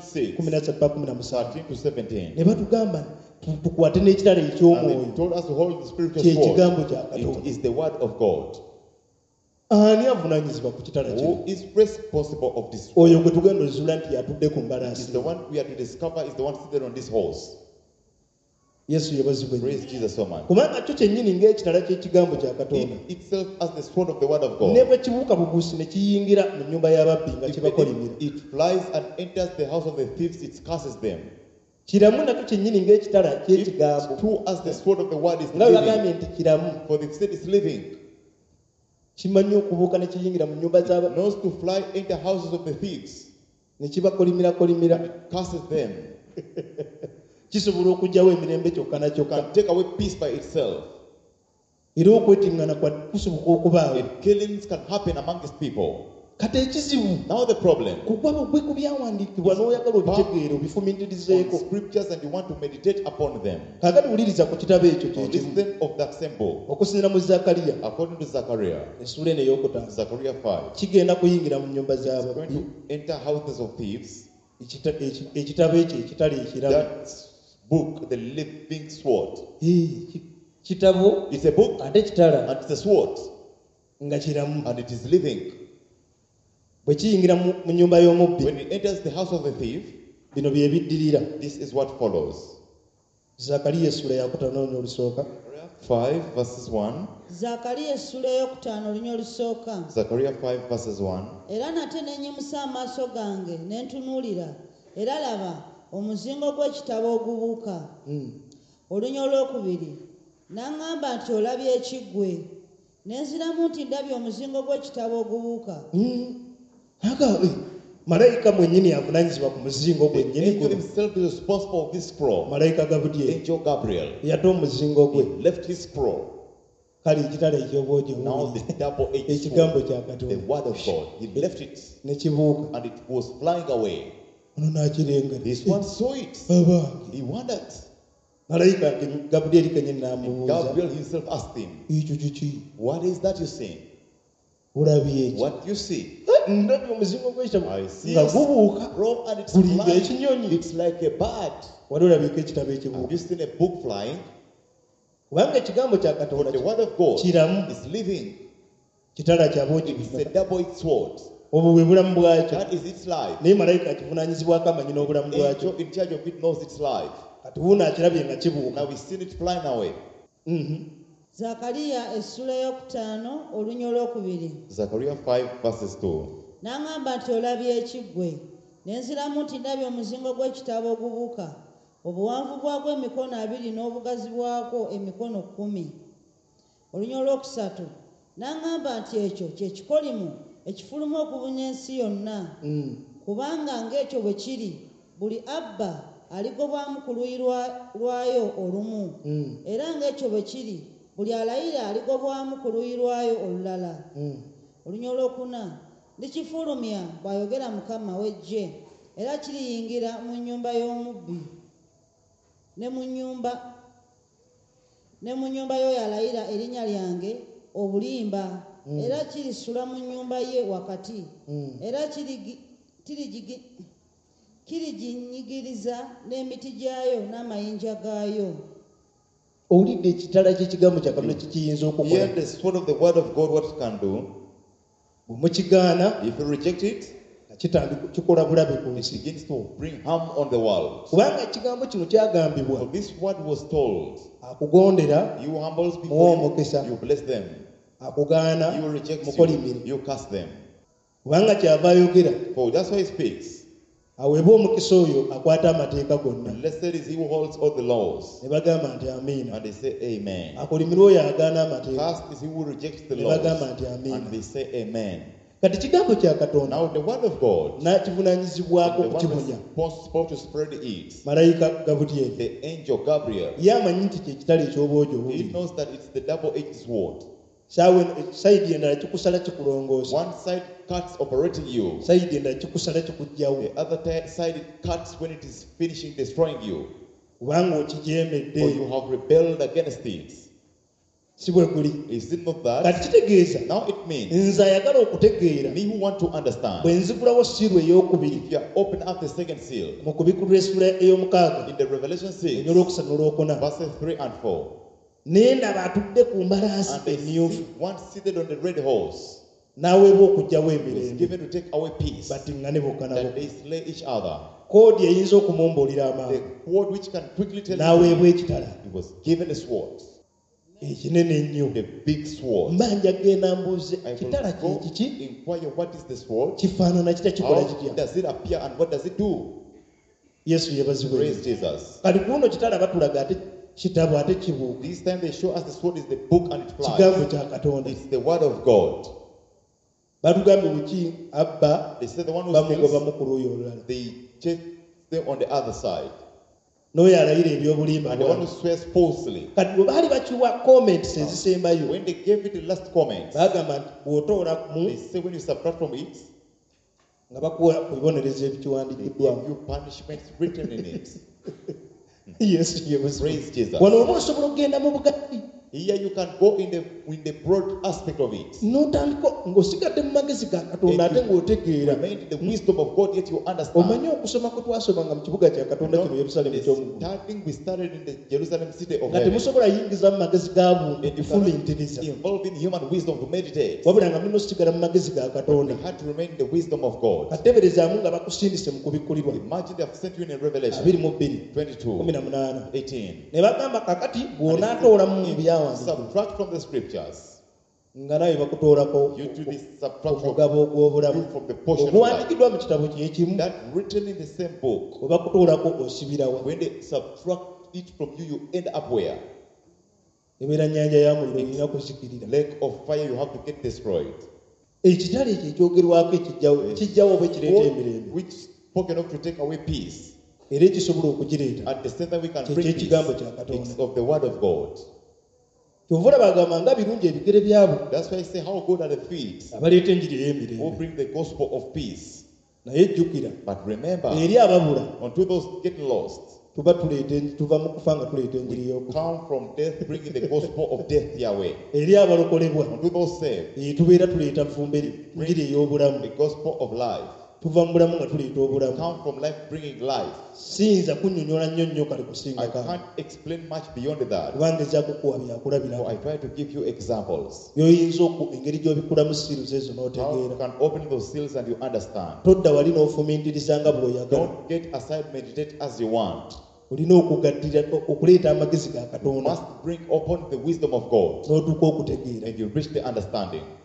6:13 to 17. ne batugamba tukwate n'ekitala And eky'omwoyo they told us to hold the spiritual kye sword. kigambo kya It Katonda. is the word of God. Ani avunaanyizibwa ku kitala Who kino? is responsible of this sword? Oyo gwe tugenda ozuula nti yatudde ku Is mbalaasi. the one we are to discover is the one seated on this horse. Yesu yebazibwe nnyo. Praise Jesus so much. Kubanga kyo kyennyini ng'ekitala ky'ekigambo kya Katonda. It itself as the sword of the word of Ne God. bwe kibuuka bubuusi ne kiyingira mu nnyumba y'ababbi nga kibakolimira. It flies and enters the house of the thieves, it curses them. Kiramu nakyo kyennyini ng'ekitala ky'ekigambo. It too as the sword of the word is Nga bwe bagambye living. nti kiramu. For the said is living. Kimanyi okubuuka ne kiyingira mu nnyumba z'aba It knows to fly into houses of the thieves. ne kibakolimira. It curses them. Kisobola okugyawo emirembe kyokka na kyokka. Can take away peace by itself. Era okwetiŋŋana kwa kusoboka okubaawo. And killings can happen amongst people. Kati ekizibu Now the problem. kugwa bugwe ku byawandiikibwa n'oyagala obitegeere On obifumiitirizeeko. scriptures and you want to meditate upon them. Kaakati wuliriza ku kitabo ekyo Now kyekimu listen of that symbol. okusinziira mu Zakaliya According to Zechariah, essula eno ey'okutaano Zechariah 5, kigenda kuyingira mu nnyumba it's going z'ababbi. to enter houses of thieves. Ekitabo ekyo ekitali ekiramu. That book, the living sword. Kitabo It's a book ate kitala and it's a sword nga kiramu. and it is living. Bwe kiyingira mu nnyumba y'omubbi, When it enters the house of the thief, bino bye biddirira. this is what follows. Zakaliya essula yakutaano n'olusooka. 5 verses 1. Zaakaliya essula ey'okutaano olunya olusooka. Zechariah 5 verses 1. Era nate ne nnyimusa amaaso gange ne ntunuulira, era laba omuzingo gw'ekitabo ogubuuka. Olunya olwokubiri n'aŋŋamba nti olabye ekiggwe, ne nziramu nti ndabye omuzingo gw'ekitabo ogubuuka. Malayika mwennyini avunaanyizibwa ku muzingo The gwennyini angel guno. himself is responsible for this scroll. Malayika Gabudyeri Angel Gabriel, yata omuzingo he gwe. left his scroll. Kale ekitala eky'obwogi Now the double-edged ekigambo sword, kya the Katonda word of God, he left it ne kibuuka. and it was flying away. Ono n'akirenga. This one saw it. Abange. He wondered. Malayika Gabudyeri kennyini And n'amubuuza. Gabriel himself asked him, Ekyo kiki? what is that you see? Olabye eki? What do you see? Ndabye omuzingo gw'ekitabo I see nga a gubuuka. scroll and it's Gulinga flying. ekinyonyi. It's like a bird. Wali olabyeko ekitabo Have ekibuuka. you seen a book flying? Kubanga ekigambo kya But Katonda the word of God kiramu. is living. Kitala kya bwogi It's a bubiri. double-edged sword. Obwo bwe bulamu bwakyo. That is its life. Naye malayika akivunaanyizibwako amanyi n'obulamu bwakyo. Angel in charge of it knows its life. Kati wuuno akirabye nga kibuuka. Now we've seen it flying away. Zaakaliya essula ey'okutaano olunya olwokubiri. Zechariah 5 verses 2. n'aŋŋamba nti olabye ekiggwe. Ne nziramu nti ndabye omuzingo gw'ekitabo ogubuuka, obuwanvu bwagwo emikono 2 n'obugazi bwagwo emikono 10. Olunya olwokusatu n'aŋŋamba nti ekyo kye kikolimu ekifuluma okubunya ensi yonna. Kubanga ng'ekyo bwe kiri, buli abba aligobwamu ku luuyi lwayo olumu, era ng'ekyo bwe kiri, buli alayira aligobwamu ku luuyi lwayo olulala. Olunya olwokuna ndikifulumya bw'ayogera Mukama w'eggye, era kiriyingira mu nnyumba y'omubbi ne mu nnyumba y'oyo alayira erinnya lyange obulimba, era kirisula mu nnyumba ye wakati, era kiriginyigiriza n'emiti gyayo n'amayinja gaayo. Owulidde ekitala ky'ekigambo kya Katonda kiyinza okukola. Hear the sword of the word of God, what it can do. Bwe mukigaana If you reject it, kikola bulabe ku it nsi. begins to bring harm on the world. Kubanga ekigambo kino kyagambibwa, For this word was told, akugondera you humble muwa before omukisa, you bless them, akugaana you reject mukolimire. you curse them. Kubanga kyava ayogera, For that's why he speaks. aweebwa omukisa oyo akwata amateeka gonna. Blessed is he who holds all the laws. Ne bagamba nti amiina. And they say amen. Akolimirwe oyo agaana amateeka. Cursed is he who rejects the Ne laws. bagamba nti amiina. And they say amen. Kati kigambo kya Katonda Now the word of God, n'akivunaanyizibwako the one kukibunya responsible to spread it, malayika Gabudyeri. the angel Gabriel, Ye amanyi nti kyekitala eky'obwogi he obubiri. knows that it's the double-edged sword. Sayidi endala kikusala kikulongoosa, One side cuts operating you, sayidi endala kikusala kikuggyawo, the other side it cuts when it is finishing destroying you, kubanga for okijeemedde. you have rebelled against it. Si bwe guli. Is it not that? Kati kitegeeza Now it means, nze ayagala okutegeera me who want to understand, bwe nzigulawo siiru ey'okubiri if you open up the second seal, mu kubikulwa essula ey'omukaaga in the Revelation 6, olwokusatu n'olwokuna, verses 3 and 4, ne ndaba atudde ku mbalaasi and they emyufu, see one seated on the red horse, n'aweebwa okuggyawo was emirembe, given to take away peace, batiŋŋane bokka nabo. that they slay each other. Koodi eyinza okumumbuulira The amangu, word which can quickly tell you, n'aweebwa ekitala he was given a sword, ekinene ennyo. the big sword. Mbanja genda mbuuze I kitala will go kiki, inquire what is the sword, kifaanana kita, kikola how kitya. does it appear, and what does it do? Yesu yebazibwe. Praise Jesus. Kati kuno kitala batulaga ate kitabo ate kibuuka. This time they show us the sword is the book and it Kigambo flies. kya Katonda. It's the word of God. Batugambye buki abba They say the one who bamugobamu steals, ku luuyi olulala. they chase them on the other side. N'oyo alayira ebyobulimba And the one who bw'ati. swears falsely, Kati bwe baali bakiwa comments ezisembayo, when they gave it the last comment, bagamba nti bw'otoola mu they say when you subtract from it, nga bakuwa ku bibonerezo they give ebikiwandiikiddwamu. you punishments written in it. Yesu yebuzibwe. Praise Jesus. Wano oba osobola okugenda mu bugazi Here you can go in the broad aspect of it. n'otandika ng'osigadde mu magezi ga Katonda ate ng'otegeera. Remain in the wisdom of God, yet you understand. Omanyi okusoma kwe twasomanga mu kibuga kya Katonda kino Yerusaalemu ekyomuggulu, Starting, we started in the Jerusalem city of nga heaven. temusobola yingiza mu magezi ga buntu And you kufumiitiriza, cannot involve in human wisdom to meditate. wabula nga mulina osigala mu magezi ga Katonda. You had to remain in the wisdom of God. Kateeberezaamu nga bakusindise mu kubikkulirwa Imagine they have sent you in a Revelation 22 22, 18 18. ne bagamba kakati bw'onaatoolamu mu byawandiikibwa Subtract from the scriptures. nga nawe bakutoolako You to be ku subtract mugabo ogw'obulamu from the portion of life. oguwandiikiddwa mu kitabo kyekimu, That written in the same book. bwe bakutoolako osibirawa. When they subtract it from you, you end up where? Ebeera nnyanja ya muliro erina kuzikirira. Lake of fire, you have to get destroyed. Ekitala ekyo ekyogerwako kijjawo oba ekireeta Word emirembe, which spoken of to take away peace. era ekisobola okugireeta At the same time we can Kye bring peace. ky'ekigambo kya Katonda. It's of the word of God. kyova olabagamba nga birungi ebigere byabo That's why I say how good are the feet abaleeta enjiri who ey'emirembe. bring the gospel of peace. Naye jjukira, But remember, eri ababula unto those get lost, tuva mu kufa nga tuleeta enjiri y'okufa. come from death, bringing the gospel of death their way. Eri abalokolebwa Unto those saved, tubeera tuleeta nfumbe enjiri ey'obulamu. the gospel of life. Tuva mu bulamu nga tuleeta obulamu. Come from life, bringing life. Siyinza kunnyonnyola nnyo nnyo kale I kusingako, can't explain much beyond that. kubanga ezaako kuwa So byakulabirako. I try to give you examples. By'oyinza engeri gy'obikulamu siiruzi ezo How you n'otegeera. can open those seals and you understand. Todda wali n'ofumiitiriza nga bw'oyagala. Don't get aside, meditate as you want. Olina okugattira okuleeta amagezi ga You Katonda must bring upon the wisdom of God, n'otuuka okutegeera. and you reach the understanding.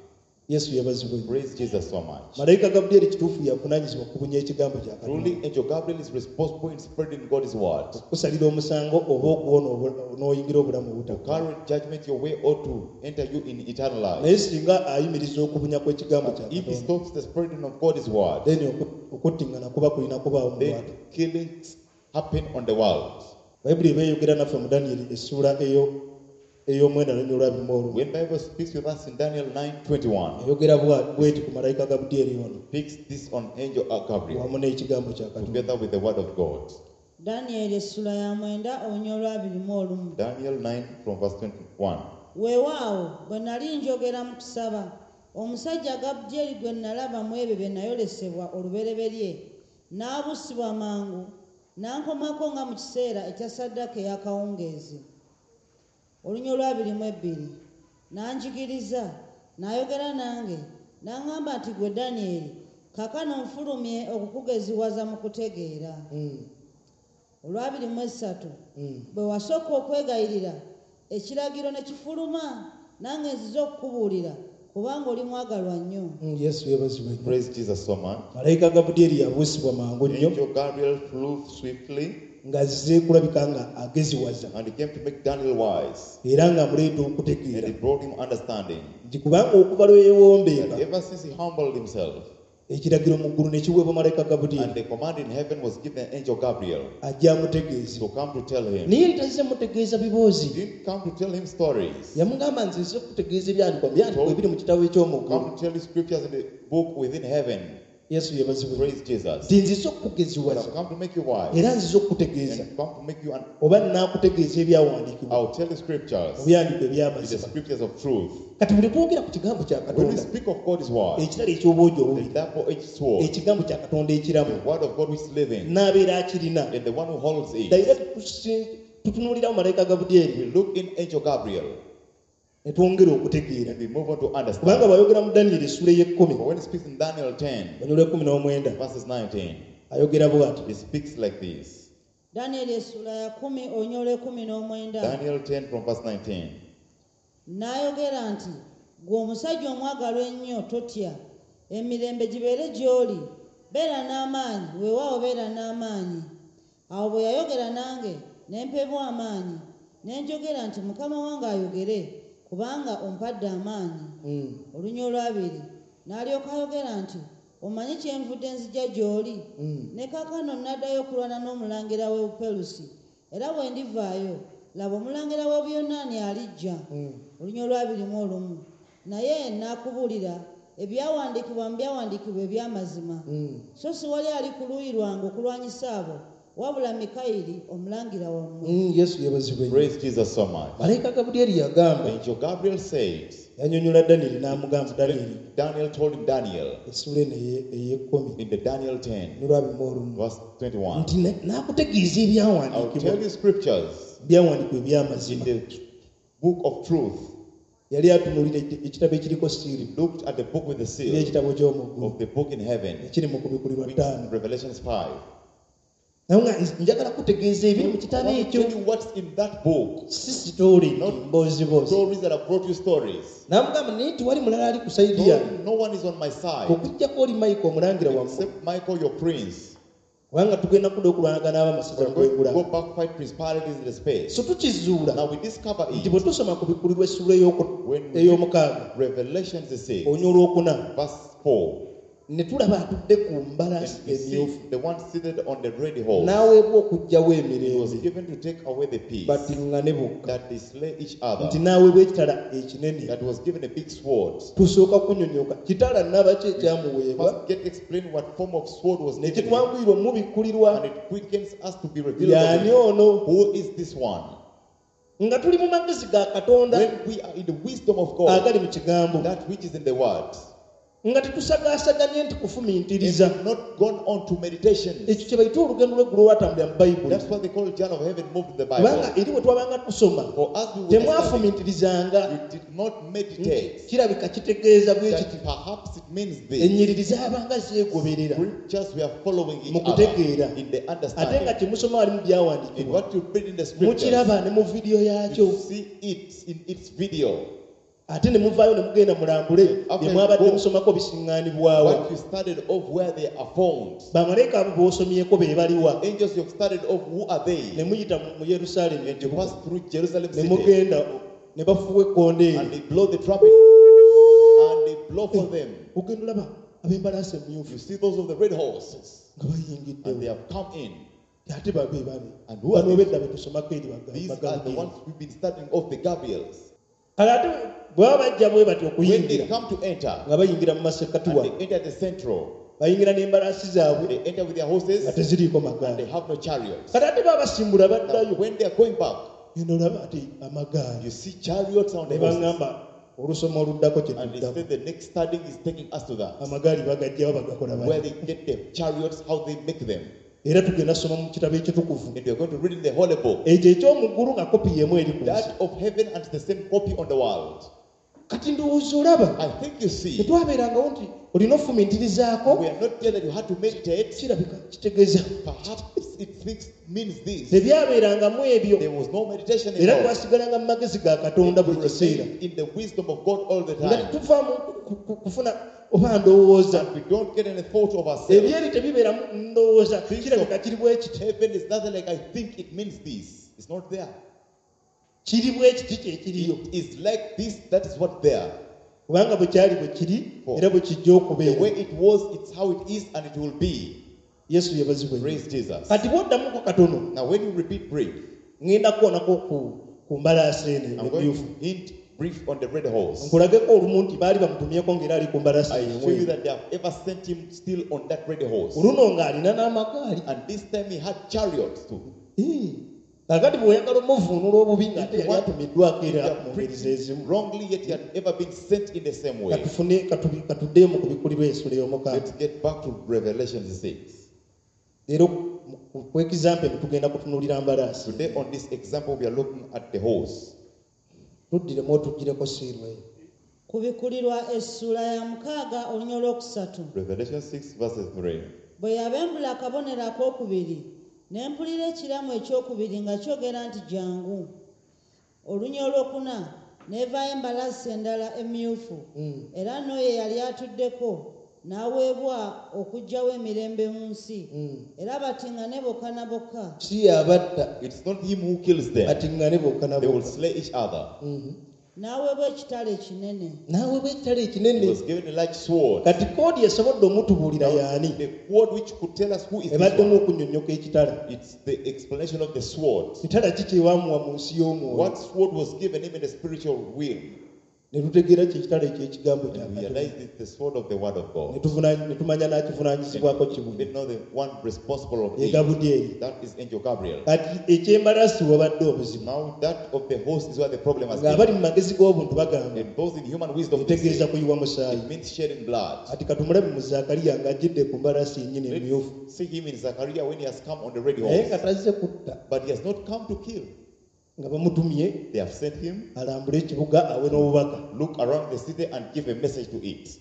Yesu yabazibwe. Praise Jesus so much. Malayika Gabriel kituufu yavunaanyizibwa kubunya ekigambo kya Katonda. Truly, Angel Gabriel is responsible in spreading God's word. Kusalira omusango oba okuwona n'oyingira obulamu To obutaggwa. carry judgment your way or to enter you in eternal life. Naye singa ayimiriza okubunya kw'ekigambo kya If he Katonda, stops the spreading of God's word, then okuttingana kuba kulina kubaawo mu then bantu. killings happen on the world. Bayibuli eba eyogera naffe mu Daniel essula ey'omwenda n'olwabirimu When Bible speaks with us in Daniel 9:21, eyogera bweti ku malayika Gabudyeri ono speaks this on Angel Gabriel wamu n'ekigambo kya Katonda. together with the word of God. Danyeri essula ya 9 olunya olwabirimu. Daniel 9 from verse 21. Weewaawo bwe nali njogera mu kusaba, omusajja Gabudyeri gwe nalaba mu ebyo bye nayolesebwa olubereberye n'abusibwa mangu n'ankomako nga mu kiseera ekya ssaddaaka ey'akawungeezi. Olunya olwabirimu 2 n'anjigiriza n'ayogera nange n'aŋŋamba nti gwe Danyeri, kaakano nfulumye okukugeziwaza mu kutegeera. Olwabirimu 3 bwe wasooka okwegayirira ekiragiro ne kifuluma nange nzize okukubuulira kubanga oli mwagalwa nnyo. Yesu yebazibwe. Praise Jesus so much. Malayika Gabudyeri yabuusibwa mangu nnyo Angel Gabriel flew swiftly ng'azze kulabika nga ageziwaza and he came to make Daniel wise. era ng'amuleeta And okutegeera he brought him understanding. nti kubanga okuva lwe yeewombeeka And ever since he humbled himself, ekiragiro mu ggulu ne kiweebwa malayika Gabudyeri and the command in heaven was given Angel Gabriel ajja amutegeeze. to come to tell him. Naye tazze mutegeeza He biboozi. didn't come to tell him stories. Yamugamba nti nzize kutegeeza ebyandikwa ebiri mu kitabo eky'omu ggulu. Come to tell you scriptures in the book within heaven. Yesu yebazibwe. Praise Jesus. Nti nzize But okukugeziwaza I've come to make you wise. era nzize okukutegeeza And come to make you oba naakutegeeza ebyawandiikibwa I'll tell you scriptures. mu byandiko The ebyamazima. scriptures of truth. Kati buli twogera ku kigambo kya When we Katonda speak of God's word, ekitala eky'obwogi the obubi, double-edged sword, ekigambo kya Katonda ekiramu the word of God which is living, n'abeera akirina, and the one who holds it. dayira tutunuulira mu malayika Gabudyeri We look in Angel Gabriel ne twongera okutegeera. and we move on to Kubanga understand. bw'ayogera mu Danyeri essula ey'ekkumi But when he speaks in Daniel 10, olunya olw'e19 verses 19, ayogera bw'ati. he speaks like this. Danyeri essula ya 10 olunya olw'e19 Daniel 10 from verse 19. n'ayogera nti, gwe omusajja omwagalwa ennyo totya, emirembe gibeere gy'oli, beera n'amaanyi, weewaawo beera n'amaanyi. Awo bwe yayogera nange ne mpebwa amaanyi, ne njogera nti Mukama wange ayogere, kubanga ompadde amaanyi. Olunya olwabiri n'alyoka ayogera nti, omanyi kyenvudde nzija gy'oli? Ne kaakano n'addayo okulwana n'omulangira w'e Buperusi, era bwe ndivaayo, laba omulangira w'Obuyonaani alijja. Olunya olwabirimu 1 naye n'akubuulira ebyawandiikibwa mu byawandiikibwa eby'amazima. So si wali ali ku luuyi lwange okulwanyisa abo, wabula Mikayiri omulangira wammwe. Yesu yebazibwe. Praise Jesus so much. Malayika Gabudyeri yagamba, Angel Gabriel said, yannyonnyola Danyeri n'amugamba Danyeri Daniel told him Daniel essula eno ey'ekkumi in the Daniel 10, n'olwabirimu 1 verse 21, nti n'akutegeeza I'll ebyawandiikibwa tell you scriptures byawandiikibwa in eby'amazima. the book of truth. Yali atunuulira ekitabo ekiriko siiri Looked at the book with the seal n'ekitabo ky'omu ggulu of the book in heaven, ekiri mu kubikulirwa which 5. is Revelations 5. naye nga njagala kutegeeza ebiri mu I kitabo want to ekyo tell you what's in that book. si sitooli nti mboozibozi. Stories that have brought you stories. n'amugamba naye tewali mulala ali ku sayidi yange No one is on my side okuggyako oli Maiko omulangira wammwe, except Michael, your prince. kubanga tugenda kudda okulwanagana ab'amasaza We're going to kwegula. go back fight principalities in the space. So tukizuula Now we discover nti it bwe tusoma ku bikulirwa essula when ey'omukaaga Revelations 6, olunya olwokuna verse 4, ne tulaba atudde ku and mbalaasi we emyufu see the one seated on the red horse. n'aweebwa okuggyawo He was emirembe given to take away the peace, batiŋŋane bokka, that they slay each nti other, n'aweebwa ekitala ekinene. that was given a big sword. Tusooka kunnyonnyoka kitala naba ki ekyamuweebwa First get explain what form of sword was ne given him, kitwanguyirwa mu bikulirwa and it quickens us to be revealed. y'ani of ono him. Who is this one? nga tuli mu magezi ga Katonda When we are in the wisdom of God, agali mu kigambo, that which is in the word, nga tetusagaasaganye nti and kufumiintiriza. have not gone on to meditation. Ekyo kye bayita olugendo lw'eggulu olwatambulira mu Bayibuli, That's what they call journey of heaven moved in the kubanga Bible. eri bwe twabanga tusoma For us, we would study, temwafumiintirizanga we did not meditate. kirabika kitegeeza bwe kiti That perhaps it means this. ennyiriri zaabanga zeegoberera Scriptures we are following each mu other kutegeera, in the ate nga understanding. kyemusoma wali mu In byawandiikibwa what you read in the scriptures, mukiraba ne mu vidiyo you yaakyo. see it in its video. ate ne muvaayo ne mugenda mulambule After bye you mwabadde go, musomako bisiŋŋaanibwawo. what you studied of where they are found. Bamalayika abo b'osomyeko be baliwa. Angels you have studied of, who are Ne they? muyita mu Yerusaalemi And you pass through Jerusalem ne city mugenda ne bafuwa ekkondeeri. and they blow the trumpet and they blow for them. Ogenda olaba ab'embalaasi You emmyufu see those of the red horses nga bayingidde. and they have come in. Ate babe bale. And who are Bano these? obedda be tusomako eri These are the ones we've been studying of, the Gabriels. Kale ate bw'aba bajja bwe batyo When they okuyingira come to enter, nga bayingira mu and masekatuwa, they enter the central, bayingira n'embalaasi zaabwe they enter with their nga horses teziriiko and they magaali. have no chariots. Kale ate baba basimbula Now, baddayo. when they are going back, Genda olaba ati amagaali. you see chariots on Ne the horses. baŋŋamba olusoma oluddako kye And they tuddako. said the next studying is taking us to that. Amagaali bagajjawo bagakola Where bati. they get the chariots, how they make them. Era tugenda soma mu kitabo ekitukuvu. And we are going to read in the Holy Book. Ekyo eky'omuggulu nga kopi y'emu eri ku nsi. That of heaven and the same copy on the world. Kati ndowooza olaba. I think you see, Tetwabeerangawo nti olina ofumintirizaako. we are not here that you had to meditate. Kirabika kitegeeza. Perhaps it means this. Tebyabeerangamu ebyo. There was no meditation Era involved. twasigalanga mu magezi ga Katonda buli kiseera. In the wisdom of God all the Nga time. tuvaamu kufuna oba ndowooza. And we don't get any thought of ourselves. Ebyeri tebibeeramu ndowooza. Kirabika kiri bwe kiti. Heaven is nothing like I think it means this. It's not there. Kiri bwe kiti kye kiriyo. It is like this, that is what there. Kubanga bwe kyali bwe kiri era bwe kijja okubeera. The way it was, it's how it is and it will be. Yesu yabazibwe. Praise Jesus. Kati bw'oddamuko katono Now when you repeat brief, ngenda kuwonako ku mbalaasi eno I'm going emyufu. to hint brief on the red horse. Nkulageko olumu nti baali bamutumyeko ng'era ali ku mbalaasi I show you emwe. that they have ever sent him still on that red horse. Oluno ng'alina n'amagaali. And this time he had chariots too. Kakati bw'oyagala omuvuunula obubi ng'ate yali What atumiddwako they era are mu ngeri preaching zezimu. wrongly, yet he had ever been sent in the same way. Katuddeyo mu kubikulirwa Esula ey'omukaaga. Let's get back to Revelation 6. Leero ku example tugenda kutunuulira mbalaasi. Today on this example we are looking at the horse. Tuddiremu otugireko siirwe. Kubikulirwa essula ya 6 olunya olwokusatu. Revelation 6 verses 3. Bwe yabembula akabonero akookubiri ne mpulira ekiramu ekyokubiri nga kyogera nti jangu. Olunya olwokuna neevaayo embalaasi endala emyufu. Era n'oyo yali atuddeko n'aweebwa okuggyawo emirembe mu nsi. Era batiŋŋane bokka na bokka. Si yabatta It's not him who kills them. atiŋŋane bokka na They will bokka. slay each other. N'aweebwa ekitala ekinene. Naawe bw'ekitala He ekinene. was given a large sword. Kati koodi esobodde omutubuulira yaani. The word which could tell us who is this Ebaddemu one. okunnyonnyoka ekitala. It's the explanation of the sword. Kitala ki kye baamuwa mu nsi y'omwoyo. What sword was given him in the spiritual will? Ne tutegeera kye kitala eky'ekigambo kya And we Katonda. realize it's the sword of the word of Ne God. tumanya n'akivunaanyizibwako We kibuga. know the one responsible of Ye it. Gabudyeri. That is Angel Gabriel. Kati eky'embalaasi wabadde obuzima. Now that of the horse is where the problem has Ng'abali been. mu magezi g'obuntu bagamba. And those in human wisdom, they Etegeeza say, kuyiwa musaayi. it means shedding blood. Kati katumulabe mu Zaakaliya ng'ajjidde ku mbalaasi yennyini emyufu. Let's see him in Zechariah when he has come on the red Naye nga horse. tazze kutta. But he has not come to kill. Nga bamutumye They have sent him, alambule ekibuga awe n'obubaka. look around the city and give a message to it.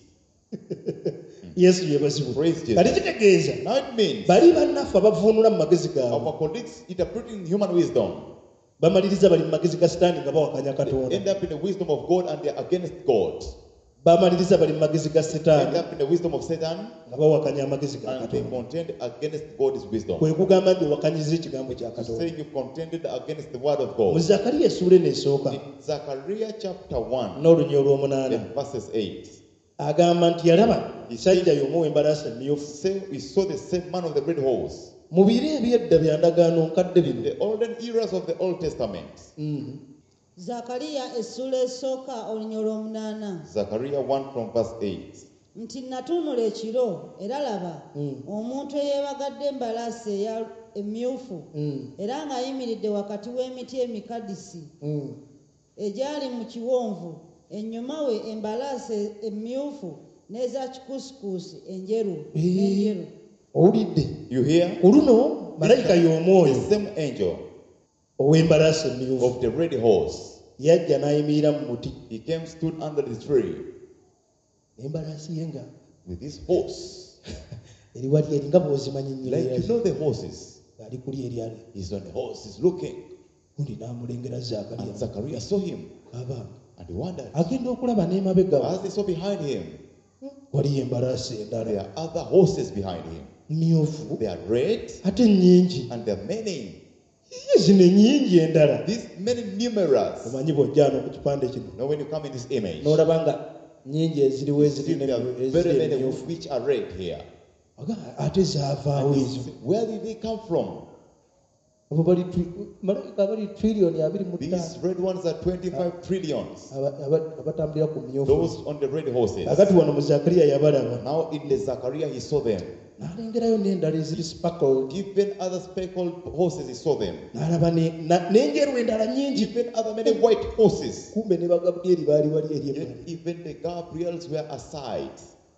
Yesu yeebazibwe. Praise Jesus. Kati kitegeeza Now it means bali bannaffe abavuunula mu magezi gaabwe our colleagues interpreting human wisdom bamaliriza bali mu magezi ga Sitaani nga bawakanya Katonda. end up in the wisdom of God and they are against God. Bamaliriza bali mu magezi ga End Setaani up in the wisdom of Satan nga bawakanya amagezi ga and they Katonda. contend against God's wisdom. Kwe kugamba nti owakanyiza ekigambo kya To Katonda. say you contended against the word of Mu God. Zaakaliya essuula eno esooka In Zechariah chapter 1 n'olunya olw'omunaana and verses 8, agamba nti yalaba sajja y'omu w'embalaasi emyufu say we saw the same man of the red horse. mu biro eby'edda bya ndagaano nkadde bino. The olden eras of the Old Testament. Zakariya essula esooka olunya olw'omunaana. Zechariah 1 from verse 8. Nti natunula ekiro era laba omuntu eyeebagadde embalaasi emyufu era ng'ayimiridde wakati w'emiti emikadisi egyali mu kiwonvu, ennyuma we embalaasi emyufu n'eza kikuusikuusi enjeru. Owulidde? You hear? Ku luno malayika y'omwoyo The same angel ow'embalaasi emyufu of the red horse. yajja n'ayimirira mu muti. He came, stood under the tree Embalaasi ye nga with his horse. eri wali eri nga bw'ozimanyi Like you nnyirira know the horses. ali kuli eryali He's on the horse, he's looking. gundi n'amulengera Zaakaliya And Zechariah saw him. abanga And he wondered. agenda okulaba n'emabega As they saw behind him, waliyo embalaasi endala there are other horses behind him. mmyufu They are red ate nnyingi and they are many. zino ennyingi endala These many numerous. omanyi bw'ojjaano ku kipande kino Now when you come in this image, n'olaba nga nnyingi eziriwo you see there are very many which are red here. ate zaavaawo ezo Where did they come from? abo bali malayika abali triliyoni 25 These red ones are 25 trillions. abatambulira ku myufu Those on the red horses. agati wano mu zakariya yabalaba Now in the Zachariah he saw them. n'alengerayo n'endala eziri spackled Even other speckled horses he saw them. n'alaba n'enjeru endala nnyingi Even other many white horses. kumbe ne bagabudyeri baali wali eri Yet ebbali even the Gabriels were aside.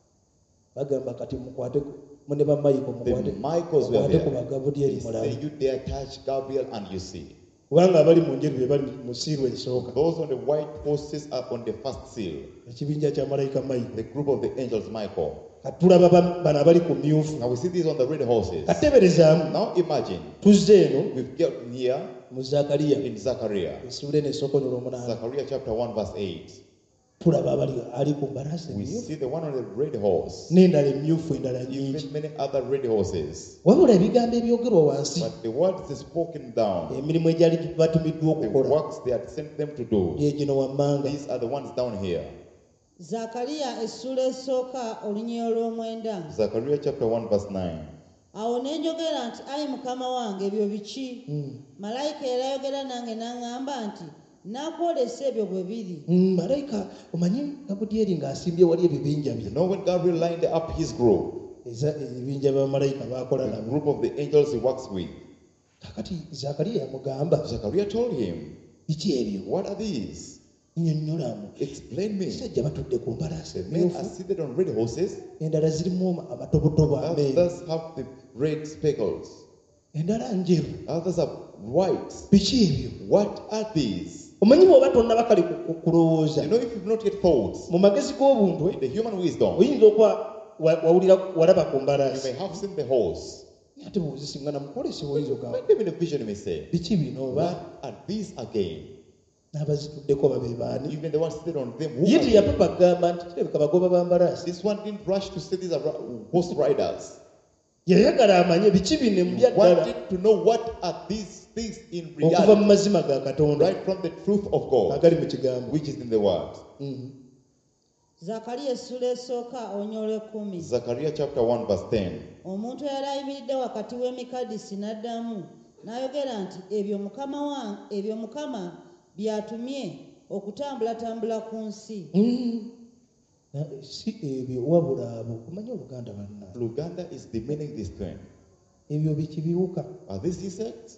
bagamba kati mukwate mune bamayiko The Michaels were mukwate ku there. bagabudyeri They mulabe say you dare touch Gabriel and you see. kubanga abali mu njeru be bali mu siiru esooka Those on the white horses are on the first seal. ekibinja kya malayika mayiko The group of the angels Michael. katulaba bano abali ku myufu Now we see these on the red horses. kateberezaamu Now imagine tuzze eno we've got here mu zakariya in Zachariah. essuula eno esookonyola omunaana Zachariah chapter 1 verse 8. tulaba ali ku mbalaasi We emyufu see the one on the red horse. n'endala emyufu endala nyingi Even many other red horses. wabula ebigambo ebyogerwa wansi But the words is spoken down. emirimu egyali batumiddwa The okukola works they had sent them to do. gye gino wammanga These are the ones down here. zakaliya essula esooka olunyiro lw'omwenda. Zechariah chapter 1 verse 9. Awo ne njogera nti ayi mukama wange ebyo biki? Malayika era ayogera nange n'aŋŋamba nti naakwolesa ebyo bwe biri. malayika omanyi gabudyeri ng'asimbye wali ebibinja bye You know when Gabriel lined up his group, ebibinja bamalayika baakola the nabo group of the angels he works with, kakati zakariya yamugamba Zechariah told him, biki ebyo what are these? nnyonnyolamu Explain me. sajja batudde ku mbalaasi The men are emyufu seated on red horses. endala zirimu amatobotobo ameeru Others have the red speckles. endala njeru Others are white. biki ebyo What are these? omanyi bw'oba tonnaba kali kulowooza You know, if you've not yet thought, mu magezi g'obuntu in the human wisdom, oyinza okuba wawulira walaba ku you mbalaasi may have seen the horse. ate bw'ozisingana mukolesi oyinza When ogamba them in a vision, you may say, biki bino oba what are these again? n'abazituddeko babe baani Even the ones seated on them. Who ye are teyapapa kugamba nti kirabika bagoba ba mbalaasi This one didn't rush to say these are horse riders. yayagala amanye biki bino mu He byaddala wanted to know what are these things in okuva mu reality, mazima ga katonda right from the truth of God, agali mu kigambo which is in the word. zakaliya essula esooka olunyiro lw'ekkumi. Zechariah chapter 1 verse 10. Omuntu eyali ayimiridde wakati w'emikadisi n'addamu n'ayogera nti ebyo mukama by'atumye okutambulatambula ku nsi. si ebyo wabula abo omanyi oluganda banna Luganda is demeaning this thing. ebyo biki biwuka Are these insects?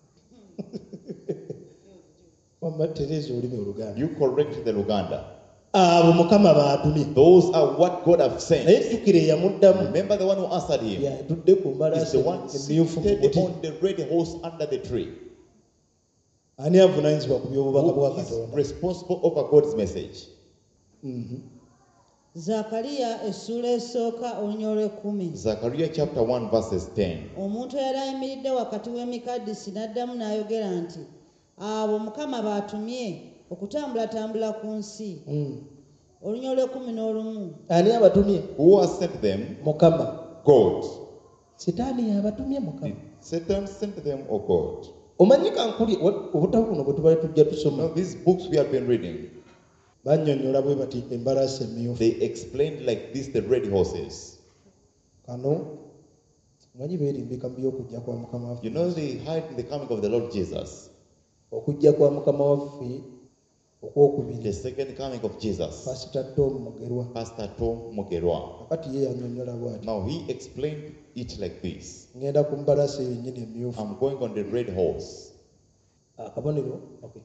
wamba tereza olimi oluganda You correct the Luganda. abo mukama baatumye Those are what God have naye sent. jjukira eyamuddamu Remember the one who answered him. yatudde ku Is mbalaasi the one emyufu mu seated muti on the red horse under the tree. ani avunaanyizibwa ku by'obubaka bwa Who is katonda responsible over God's message? zakaliya essula esooka olunyiro lw'ekkumi. Zechariah chapter 1 verses 10. Omuntu eyali ayimiridde wakati w'emikadisi n'addamu n'ayogera nti abo mukama b'atumye okutambulatambula ku nsi. Olunyiro lw'ekkumi n'olumu. ani abatumye Who has sent them? mukama God. sitaani yabatumye mukama Did Satan sent them or God? omanyi kankuli obutabo buno bwe tubale tujja Now tusoma these books we have been reading, bannyonnyola bwe bati embalaasi emyufu they explained like this the red horses. kano omanyi beerimbika mu by'okujja kwa mukama waffe You know they hide in the coming of the Lord Jesus. okujja kwa mukama waffe okwokubiri The second coming of Jesus. pasita tom mugerwa Pastor Tom Mugerwa. kakati ye yannyonnyola bw'ati Now he explained it like this. ngenda ku mbalaasi eyo yennyini emyufu I'm going on the red horse. akabonero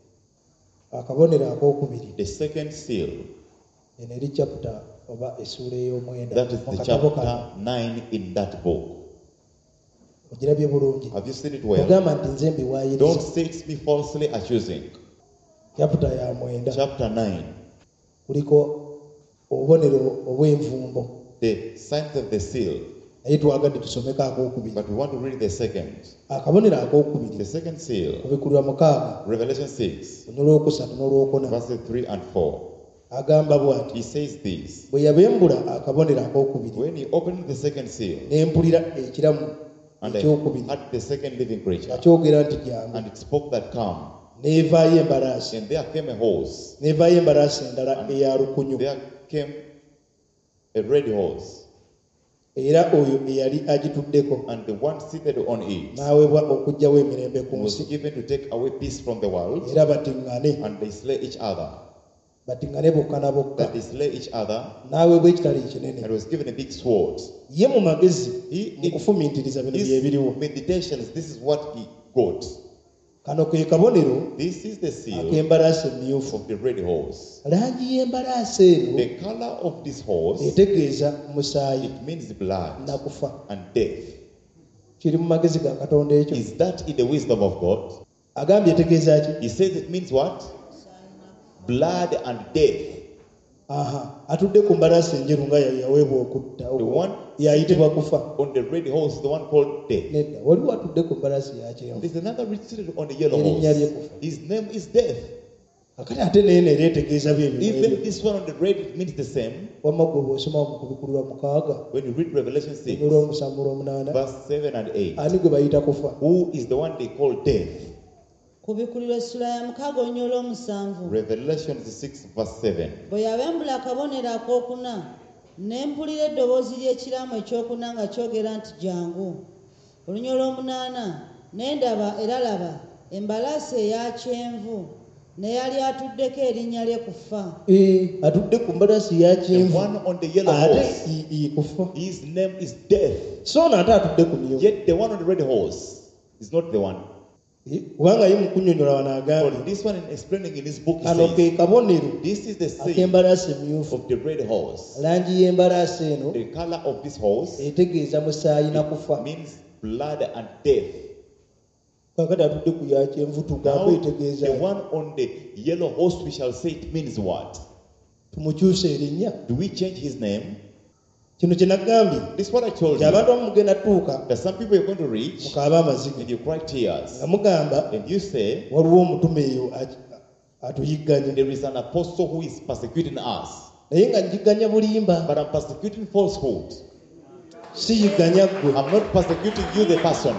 akokubiri The second seal. eno eri chapter oba essuula ey'omwenda That is mu the katabo kano chapter 9 in that book. ogirabye bulungi Have you seen it well? ogamba nti nze Don't mbiwaayiriza say it's me falsely accusing. chapter ya mwenda Chapter 9. kuliko obubonero obw'envumbo The signs of the seal. naye twagadde tusomeko akokubiri. But we want to read the second. Akabonero akokubiri The second seal. Kubikulwa 6 Revelation 6, n'olwokusatu n'olwokuna verses 3 and 4. agamba bw'ati: He says this. bwe yabembula akabonero akokubiri When he opened the second seal, ne mpulira ekiramu and I ekyokubiri had the second living creature, nga kyogera nti jangu, and it spoke that come, n'evaayo embalaasi, and there came a horse, n'evaayo embalaasi endala eya lukunyu, there came a red horse, era oyo eyali agituddeko and the one seated on it n'aweebwa okuggyawo emirembe ku was nsi, given to take away peace from the world, era batiŋŋane and they slay each other. batiŋŋane bokka na bokka, That they slay each other, n'aweebwa ekitala ekinene. and was given a big sword. Ye mu magezi mu He, kufumiitiriza bino his byebiriwo. meditations, this is what he got. Kano ke kabonero This is the seal ak'embalaasi emyufu. of the red horse. Langi y'embalaasi eno The color of this horse, etegeeza musaayi it means blood na kufa. and death. Kiri mu magezi ga Katonda ekyo. Is that in the wisdom of God? Agambye etegeeza ki? He says it means what? Blood and death. Aha, atudde ku mbalaasi enjeru nga yaweebwa okutta The one yayitibwa kufa. on the red horse is the one called death. Nedda waliwo atudde ku mbalaasi ya kyenvu. There's another seated on the yellow Erinnya lye horse. kufa. His name is death. Akati ate neeno era etegeeza byebyo Even ebyo. this one on the red, it means the same. Wamma gwe bw'osoma mu kubikulwa 6 When you read Revelation 6, olw'omusanvu olw'omunaana, verse 7 and 8, ani gwe bayita kufa? who is the one they call death? Kubikulirwa essula ya 6 onnyo olw'omusanvu. Revelation 6, verse 7. Bwe yabembula akabonero ak'okuna ne mpulira eddoboozi ly'ekiramu ekyokuna nga kyogera nti jangu. Olunya olw'omunaana ne ndaba era laba embalaasi eya kyenvu n'eyali atuddeko erinnya lye kufa. Atudde ku mbalaasi ya The kyenvu one on the yellow ate horse, kufa. his name is death. So n'ate atudde ku myufu. Yet the one on the red horse is not the one. Kubanga ye mu kunnyonnyola wano For agambye this one, in explaining in his book, he kano ke says, kabonero this is the seal ak'embalaasi emyufu. of the red horse. Langi y'embalaasi eno The color of this horse etegeeza musaayi na kufa. means blood and death. Kakati atudde ku ya kyenvu Now, tugambe etegeeza the one on the yellow horse, we shall say it means what? tumukyuse erinnya. Do we change his name? Kino kye nagambye This is what I told nti you. abantu abamu mugenda tuuka That some people are going to reach mukaabe amaziga and you cry tears. nga mugamba And you say, waliwo omutume eyo atuyigganya, there is an apostle who is persecuting us. naye nga njigganya bulimba, But I'm persecuting falsehood. siyigganya ggwe. I'm not persecuting you, the person.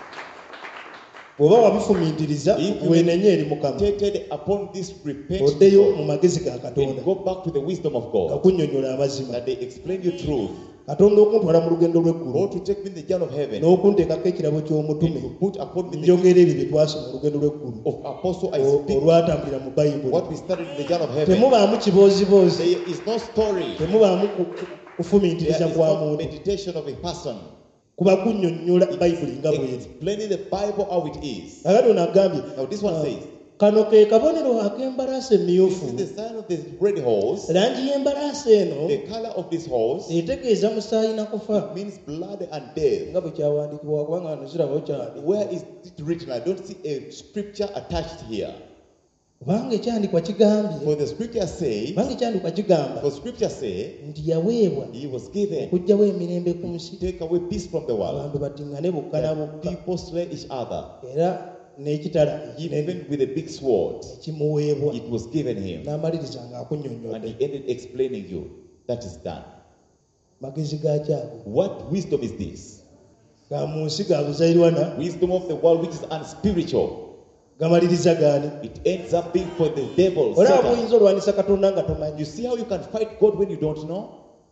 Bw'oba wabifumiitiriza If you weenenye eri Mukama, meditated upon this, repent to oddeyo mu God, magezi ga Katonda and go back to the wisdom of God, gakunnyonnyola amazima. that they explain you truth, Katonda okuntwala mu lugendo lw'eggulu or to take me in the journey of heaven, n'okunteekako ekirabo and ky'omutume, to put upon me the njogera ebyo bye twasoma olugendo lw'eggulu of apostle I speak, olwatambulira mu Bayibuli. what we studied in the journey of heaven. Temubaamu kibooziboozi, There is no story. temubaamu There kufumiitiriza is kwa no muntu, meditation of a person. kuba kunnyonnyola Bayibuli nga bw'eri. Explaining the Bible how it is. Kakati ono agambye Now this one says, kano ke kabonero ak'embalaasi this emyufu. is the sign of the red horse. Langi y'embalaasi eno The color of this horse etegeeza musaayi na kufa, means blood and death. nga bwe kyawandiikibwa kubanga wano zirabawo kyandi. Where is it written? I don't see a scripture attached here. Kubanga ekyandikwa kigambye, For the scripture says, kubanga ekyandikwa kigamba for scripture say, nti yaweebwa he was given okuggyawo emirembe ku nsi, to take away peace from the world. abantu batiŋŋane bokka na That bokka, people slay each other. era n'ekitala ekinene Even with a big sword, kimuweebwa. it was given him. N'amaliriza And ng'akunnyonnyodde he ended explaining you. That is done. magezi ga kyago What wisdom is this? ga mu nsi ga buzairwana, Wisdom of the world which is unspiritual. gamaliriza gaani. It ends up being for the devil. Olaba Satan. bw'oyinza olwanisa Katonda nga tomanyi. You see how you can fight God when you don't know?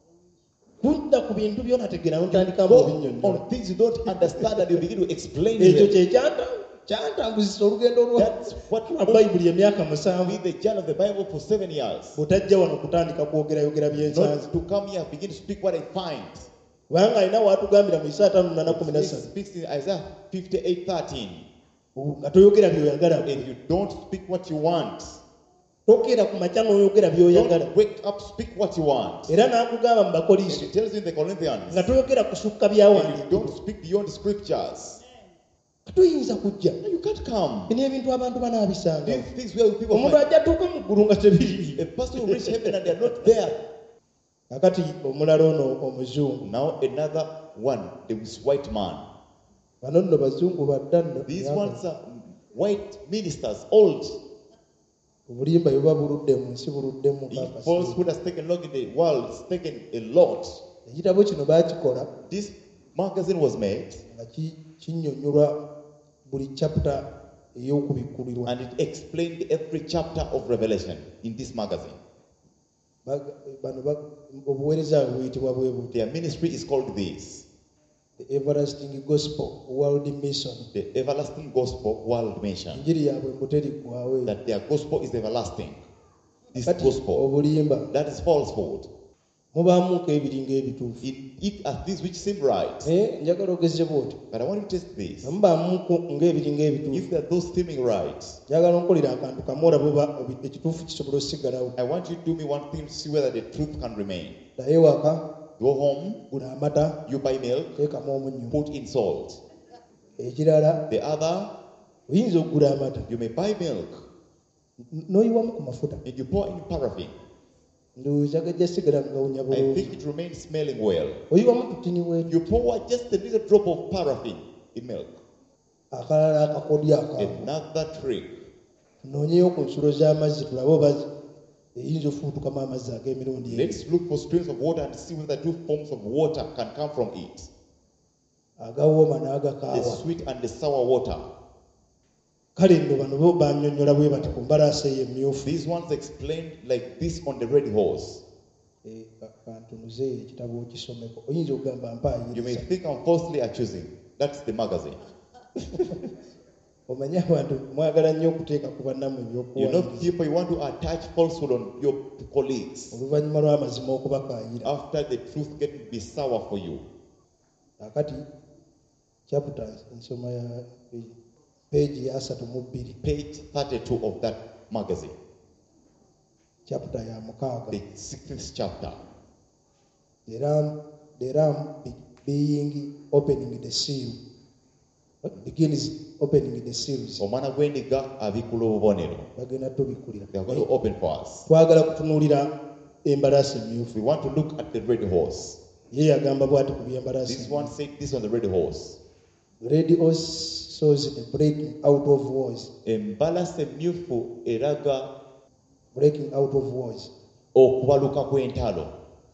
Kudda ku bintu by'onategeera n'otandika mu Go binnyonnyola. on things you don't understand and you begin to explain Ekyo them. kye kyantambuzisa olugendo lwa That's what Bayibuli emyaka 7 with the journey of the Bible for 7 years. bw'otajja wano kutandika kwogerayogera byensanzi. Not to come here and begin to speak what I find. Kubanga alina waatugambira mu Isaaya He 5:17 speaks in Isaiah 58:13. nga toyogera by'oyagala. And you don't speak what you want. Tokeera ku makya n'oyogera by'oyagala. Don't wake up, speak what you want. Era n'akugamba mu And Bakoliso he tells you in the Corinthians, nga toyogera kusukka and you byawandiikibwa. don't speak beyond the scriptures. Tuyinza kujja You can't come. bino ebintu abantu banaabisanga. These things where people Omuntu find ajja tuuka mu ggulu nga tebiri. a person will reach heaven and they're not there. Kakati omulala ono omuzungu Now another one, there was white man. bano nno bazungu badda nno These ones are white ministers, old. obulimba bwe buba buludde mu nsi buluddemu If falsehood has taken long in the world, it's taken a lot. ekitabo kino baakikola This magazine was made nga kinnyonnyola buli chapter ey'okubikkulirwa and it explained every chapter of Revelation in this magazine. obuweereza buyitibwa bwe buti Their ministry is called this, the everlasting gospel world mission the Everlasting Gospel World Mission. enjiri yaabwe mbuteriggwawe That their gospel is everlasting. This kati gospel, obulimba that is falsehood. mubaamuko ebiringa ebituufu It are these which seem right. njagala ogeze bwoti But I want you to test this. mubaamuko ng'ebiringa If ebituufu they are those seeming right, njagala onkolera akantu kamu olaba oba ekituufu kisobola osigalawo I want you to do me one thing to see whether the truth can remain. naye waka Go home, gula amata you buy milk, teekamu omunnyo put in salt. ekirala The other, oyinza okugula amata you may buy milk n'oyiwamu ku mafuta and you pour in paraffin. ndowooza gajja sigala ngawunya I bulungi think it remains smelling well. oyiwamu tutini wetu You pour just a little drop of paraffin in milk. akalala akakodya akamu Another trick. tunoonyeyo ku nsulo z'amazzi tulabe oba eyinza ofuutukamu amazzi ag'emirundi ebiri Let's look for streams of water and see whether two forms of water can come from it. agawooma The n'agakaawa sweet and the sour water. kale nno bano bo bannyonnyola bwe bati ku mbalaasi eyo emmyufu These ones explained like this on the red horse. kantunuze ekitabo okisomeko oyinza okugamba You may mpaayiriza think I'm falsely accusing. That's the magazine. omanye abantu mwagala nnyo okuteeka ku bannammwe You know ebyokuwaniriza people, you want to attach falsehood on your colleagues oluvannyuma lw'amazima okubakaayira after the truth getting to be sour for you. akati chapter ensoma ya peegi ya 32 Page 32 of that magazine, chapter ya 6 the 6th chapter. the ram being opening the seal begins opening the seals Omwana gw'endiga abikula obubonero. bagenda tubikkulira They are going to open for us. twagala kutunuulira embalaasi emmyufu We want to look at the red horse. ye yagamba bw'ati ku by'embalaasi This one said this on the red horse. red horse shows the breaking out of wars Embalasi emyufu eraga breaking out of wars okubaluka kw'entalo.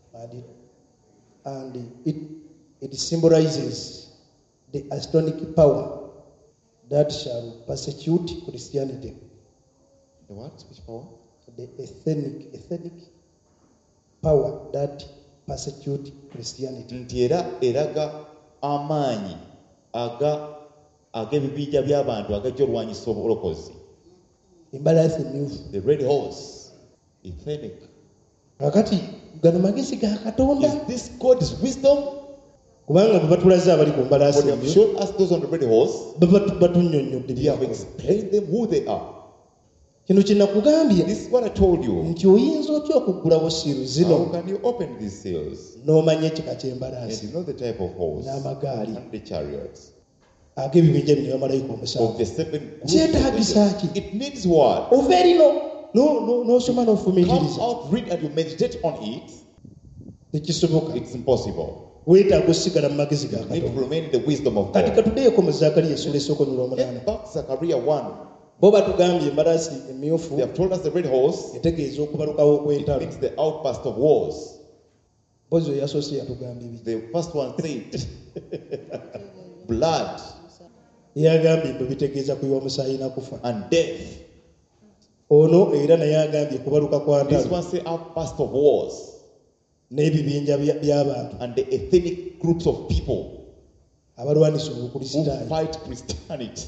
and it symbolizes the astonic power that shall persecute Christianity. The what? Which power? The ethnic power that persecute Christianity. Nti era eraga amaanyi ag'ebibinja by'abantu agajja olwanyisa obulokozi. Embalaasi emmyufu. The red horse, ethnic. Kakati gano magezi ga Katonda. Is this God's wisdom? Kubanga bwe batulaze abali ku mbalaasi But they have shown us those on the red horse. batunnyonnyodde They have byakola. explained them who they are. Kino kye nakugambye This is what I told you. nti oyinza otya okuggulawo siiru How zino can you open these seals? n'omanya ekika And ky'embalaasi you know the type of horse n'amagaali and the chariots ag'ebibinja bino by'abamalayika of omusanvu the 7 groups. kyetaagisa ki It needs what? ova erino n'osoma Come n'ofumiitiriza out, read, and you meditate on it. tekisoboka It's impossible. weetaaga osigala mu magezi ga You need to Katonda remain in the wisdom of kati God. katuddeeyoko mu Zaakaliya essula esooka onyulwa omunaana Get back Zechariah 1. bo batugambye embalaasi emmyufu They have told us the red horse. etegeeza okubalukawo It okw'entalo means the outburst of wars. mpozi eyasoose yatugambye biki The first one said, blood yagambye mbe bitegeeza kuyiwa omusaayi nakufa and death. ono era naye agambye kubaluka kwa This ntalo one said outburst of wars n'ebibinja by'abantu and the ethnic groups of people abalwanisa who obukristaayo fight Christianity.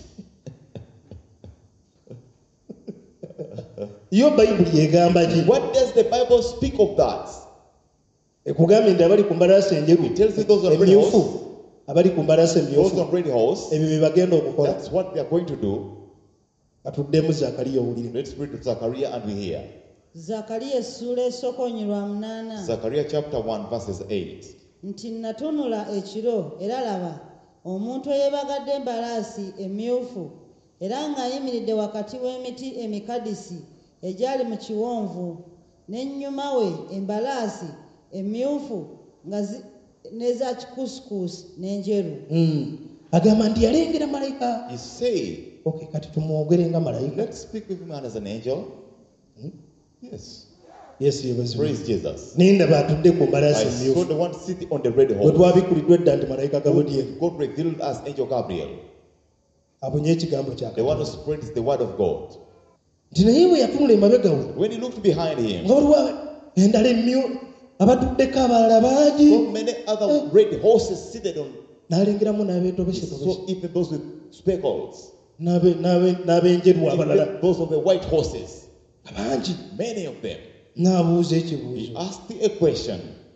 yo bayibuli egamba ki What does the Bible speak of that? ekugambye nti abali ku mbalaasi enjeru It tells you those on red emmyufu horse. abali ku mbalaasi Those emmyufu on red horse. ebyo bye bagenda okukola That's what they are going to do. katuddemu Zaakaliya owulire Let's read Zechariah and we hear. Zakaliya essula esooka onyirwa 8 Zechariah chapter 1 verses 8. nti natunula ekiro era laba omuntu eyeebagadde embalaasi emmyufu era ng'ayimiridde wakati w'emiti emikadisi egyali mu kiwonvu n'ennyuma we embalaasi emmyufu n'eza kikuusikuusi n'enjeru. Agamba nti yalengera malayika. He said, Okay, kati tumwogere nga malayika. let's speak with him as an angel. Yes. Yesu yebazibu. Praise Jesus. Ninda batudde ku I mbalaasi saw mmyufu. the one sitting on the red Bwe horse. twabikuliddwa edda nti malayika Gabudyeri God revealed as Angel Gabriel, abunye ekigambo kya the one who Katonda. spreads the word of God. Nti naye bwe yatunula emabega we When he looked behind him, nga waliwo endala emmyu abatuddeko abalala bangi. so many other red horses seated on. N'alengeramu He n'abeetobeshetobese saw even those with speckles, n'abenjeru abalala even those of the white horses, bangi. many of them. N'abuuza He ekibuuzo. asked a question.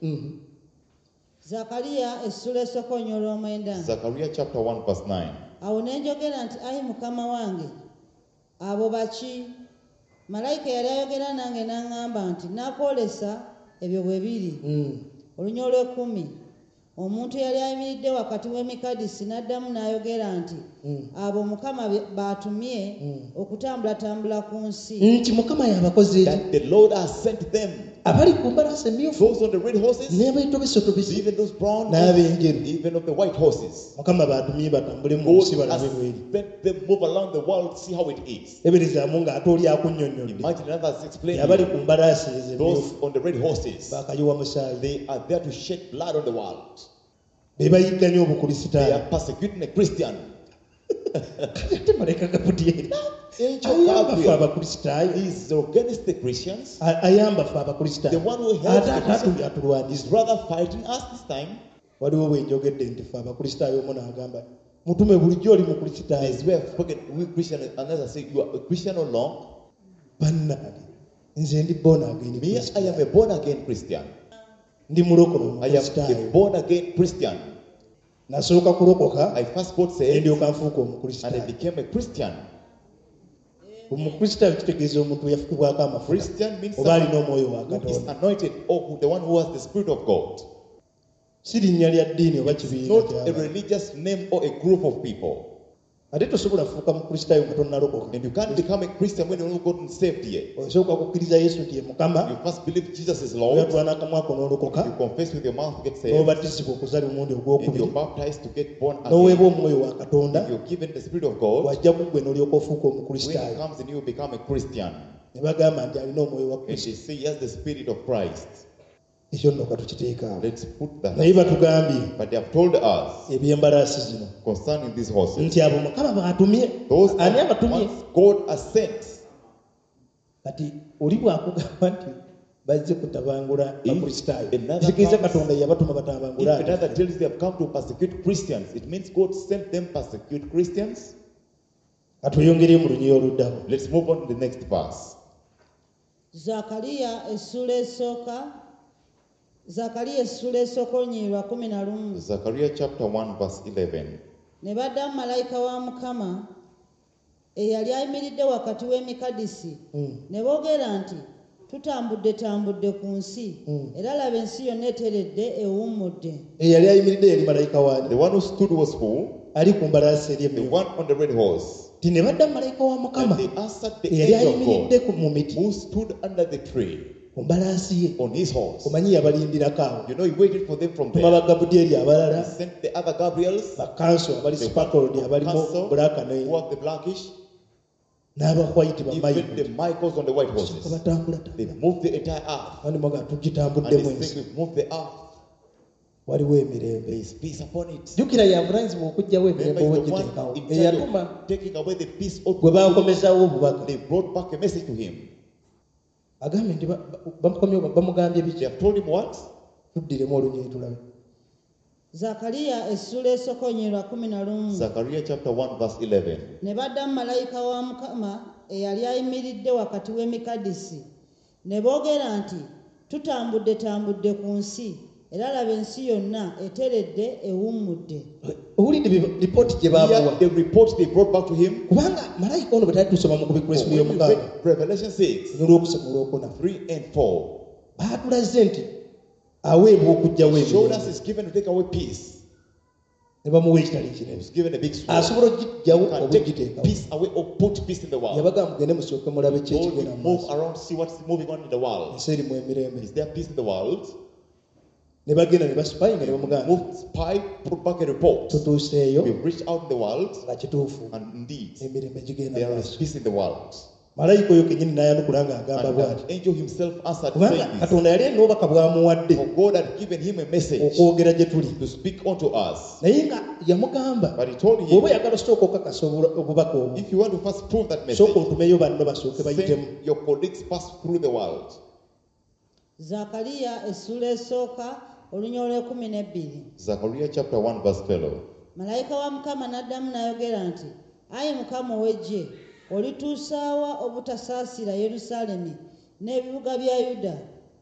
Zakaliya essula esookonyo olw'omwenda. Zechariah chapter 1 verse 9. Awo ne njogera nti ayi mukama wange abo baki? Malayika yali ayogera nange n'aŋŋamba nti nakwolesa ebyo bwe biri. Olunya olw'ekkumi omuntu yali ayimiridde wakati w'emikadisi n'addamu n'ayogera nti abo Mukama b'atumye okutambulatambula ku nsi. Nti Mukama y'abakoze eki? That the Lord has sent them. Abali ku mbalaasi emmyufu Those on the red horses, n'abeetobesotobese even those brown, n'abenjeru. even of the white horses. Mukama b'atumye batambule mu God nsi has balabe bweri. sent them move along the world, see how it is. Eberezaamu ng'ate oli akunnyonnyodde. Imagine others explaining. Abali ku mbalaasi ezo Those emmyufu on the red horses, baakayiwa musaayi. they are there to shed blood on the world. Be bayigganya They obukristaayo. are persecuting a Christian. Ate malayika Gabudyeri Angel ayamba ffe Gabriel abakristaayo. is against the Christians. Ayamba ffe The abakristaayo. one who helps Ate the Christians is atulwanyisa. rather fighting us this time. Waliwo bwe njogedde nti ffe abakristaayo omu n'agamba mutume bulijjo oli mukristaayo. There's where I've spoken we Christian, another say you are a Christian or long. Bannange nze ndi born again Me, I Christian. am a born again Christian. Ndi mulokole I am a omukristaayo. born again Christian. Nasooka kulokoka I first got ne saved ndyoka nfuuka and I omukristaayo. became a Christian. Omukristaayo kitegeeza omuntu eyafukibwako amafuta Christian means oba alina someone omwoyo wa who is Katonda. anointed or the one who has the Spirit of God. Si linnya lya ddiini oba kibiina Not a ky'abantu. religious name or a group of people. Ate tosobola kufuuka mukristaayo nga tonnalokoka. And you can't become a Christian when you've not gotten saved yet. Osooka kukkiriza Yesu nti ye Mukama, You first believe Jesus is Lord. oyatula n'akamwa ko n'olokoka, You confess with your mouth to get saved. n'obatizibwa okuzaalibwa omulundi If ogwokubiri, you're baptized to get born n'oweebwa again. omwoyo wa Katonda, If you're given the Spirit of God, wajja ku ggwe n'olyoka ofuuka when He omukristaayo. comes in you, become a Christian. Ne bagamba nti alina omwoyo wa And Kristo. they say he has the Spirit of Christ. Ekyo nno katukiteeka awo. Let's put that. Naye batugambye But they have told us eby'embalaasi zino concerning these horses. nti abo Mukama b'atumye. Those Ani are abatumye? ones God has sent. Kati oli bwakugamba nti bazze kutabangula If bakristaayo, another kitegeeza comes- Katonda yabatuma If batabangula. another tells you they have come to persecute Christians, it means God sent them persecute Christians. Katweyongere mu lunyiri oluddamu. Let's move on to the next verse. Zakaliya essula esooka olunyiri lwa 11. Zechariah chapter 1 verse 11. Ne baddamu malayika wa Mukama eyali ayimiridde wakati w'emikadisi ne boogera nti tutambudde ku nsi era laba ensi yonna eteredde ewummudde. Eyali ayimiridde yali malayika waani? The one who stood was who? Ali ku mbalaasi eri The emmyufu. one on the red horse. Ti ne badda malayika wa And Mukama they answered the eyali angel of ayimiridde God mu miti who stood under the tree ku mbalaasi ye. on his horse. Omanyi yabalindirako awo. You know, he waited for them from Tuma there. ba Gabudyeri He abalala, sent the other Gabriels, bakanso abali the spackled abalimu council, black who have the blackish, n'aba white even bamayiko. the Michaels on the white Soka horses. batambula They tambula. moved the entire earth. Bani mwaga And tugitambuddemu they ensi. say we've moved the earth. Waliwo emirembe. There is peace upon it. Jjukira yavunanyizibwa okuggyawo emirembe Remember, oba he's the ogiteekawo. one in charge Eyatuma of taking away the peace of gwe baakomezawo obubaka. They brought back a message to him. Agambye nti bamugambye They biki? have told him what? Tuddiremu olunyiri tulabe. Zakaliya essula esooka olunyiri lwa 11. Zechariah chapter 1 verse 11. Ne baddamu malayika wa Mukama eyali ayimiridde wakati w'emikadisi ne boogera nti tutambudde ku nsi era laba ensi yonna eteredde ewummudde. Owulidde lipooti gye baabawa? Here, the report they brought back to him. Kubanga malayika ono bwe tali tusoma mu kubikula When esimu you y'omukaaga read Revelation 6, n'olwokusoma olwokuna 3 and 4, baatulaze nti aweebwa okuggyawo showed us emirembe is given to take away peace. ne bamuwa ekitali He kinene. was given a big sword. Asobola okuggyawo Can oba take ogiteekawo. peace away or put peace in the world. Yabagamba mugende musooke mulabe ki Told ekigenda him, mu move maaso. around, see what's moving on in the world. Ensi erimu emirembe. Is there peace in the world? ne bagenda ne basipayinga ne bamugamba moved spy, put back a report. tutuuseeyo We've reached out in the world, nga kituufu and indeed, emirembe gigenda there is maaso. peace in the world. Malayika oyo kenyini n'ayanukula ng'agamba And bw'ati the angel himself answered kubanga saying this. katonda yali alina obubaka bw'amuwadde For God had given him a message okwogera gye tuli to speak unto us. naye nga yamugamba But he told him, bw'oba oyagala osooka okakasa obubaka obwo if you want to first prove that message, sooka otumeyo banno basooke bayitemu. send your colleagues pass through the world. Zakariya essula esooka olunya olw'12. Zechariah chapter 1 verse 12. Malayika wa Mukama n'addamu n'ayogera nti, ayi Mukama ow'eggye, olituusaawa obutasaasira Yerusaalemi n'ebibuga bya Yuda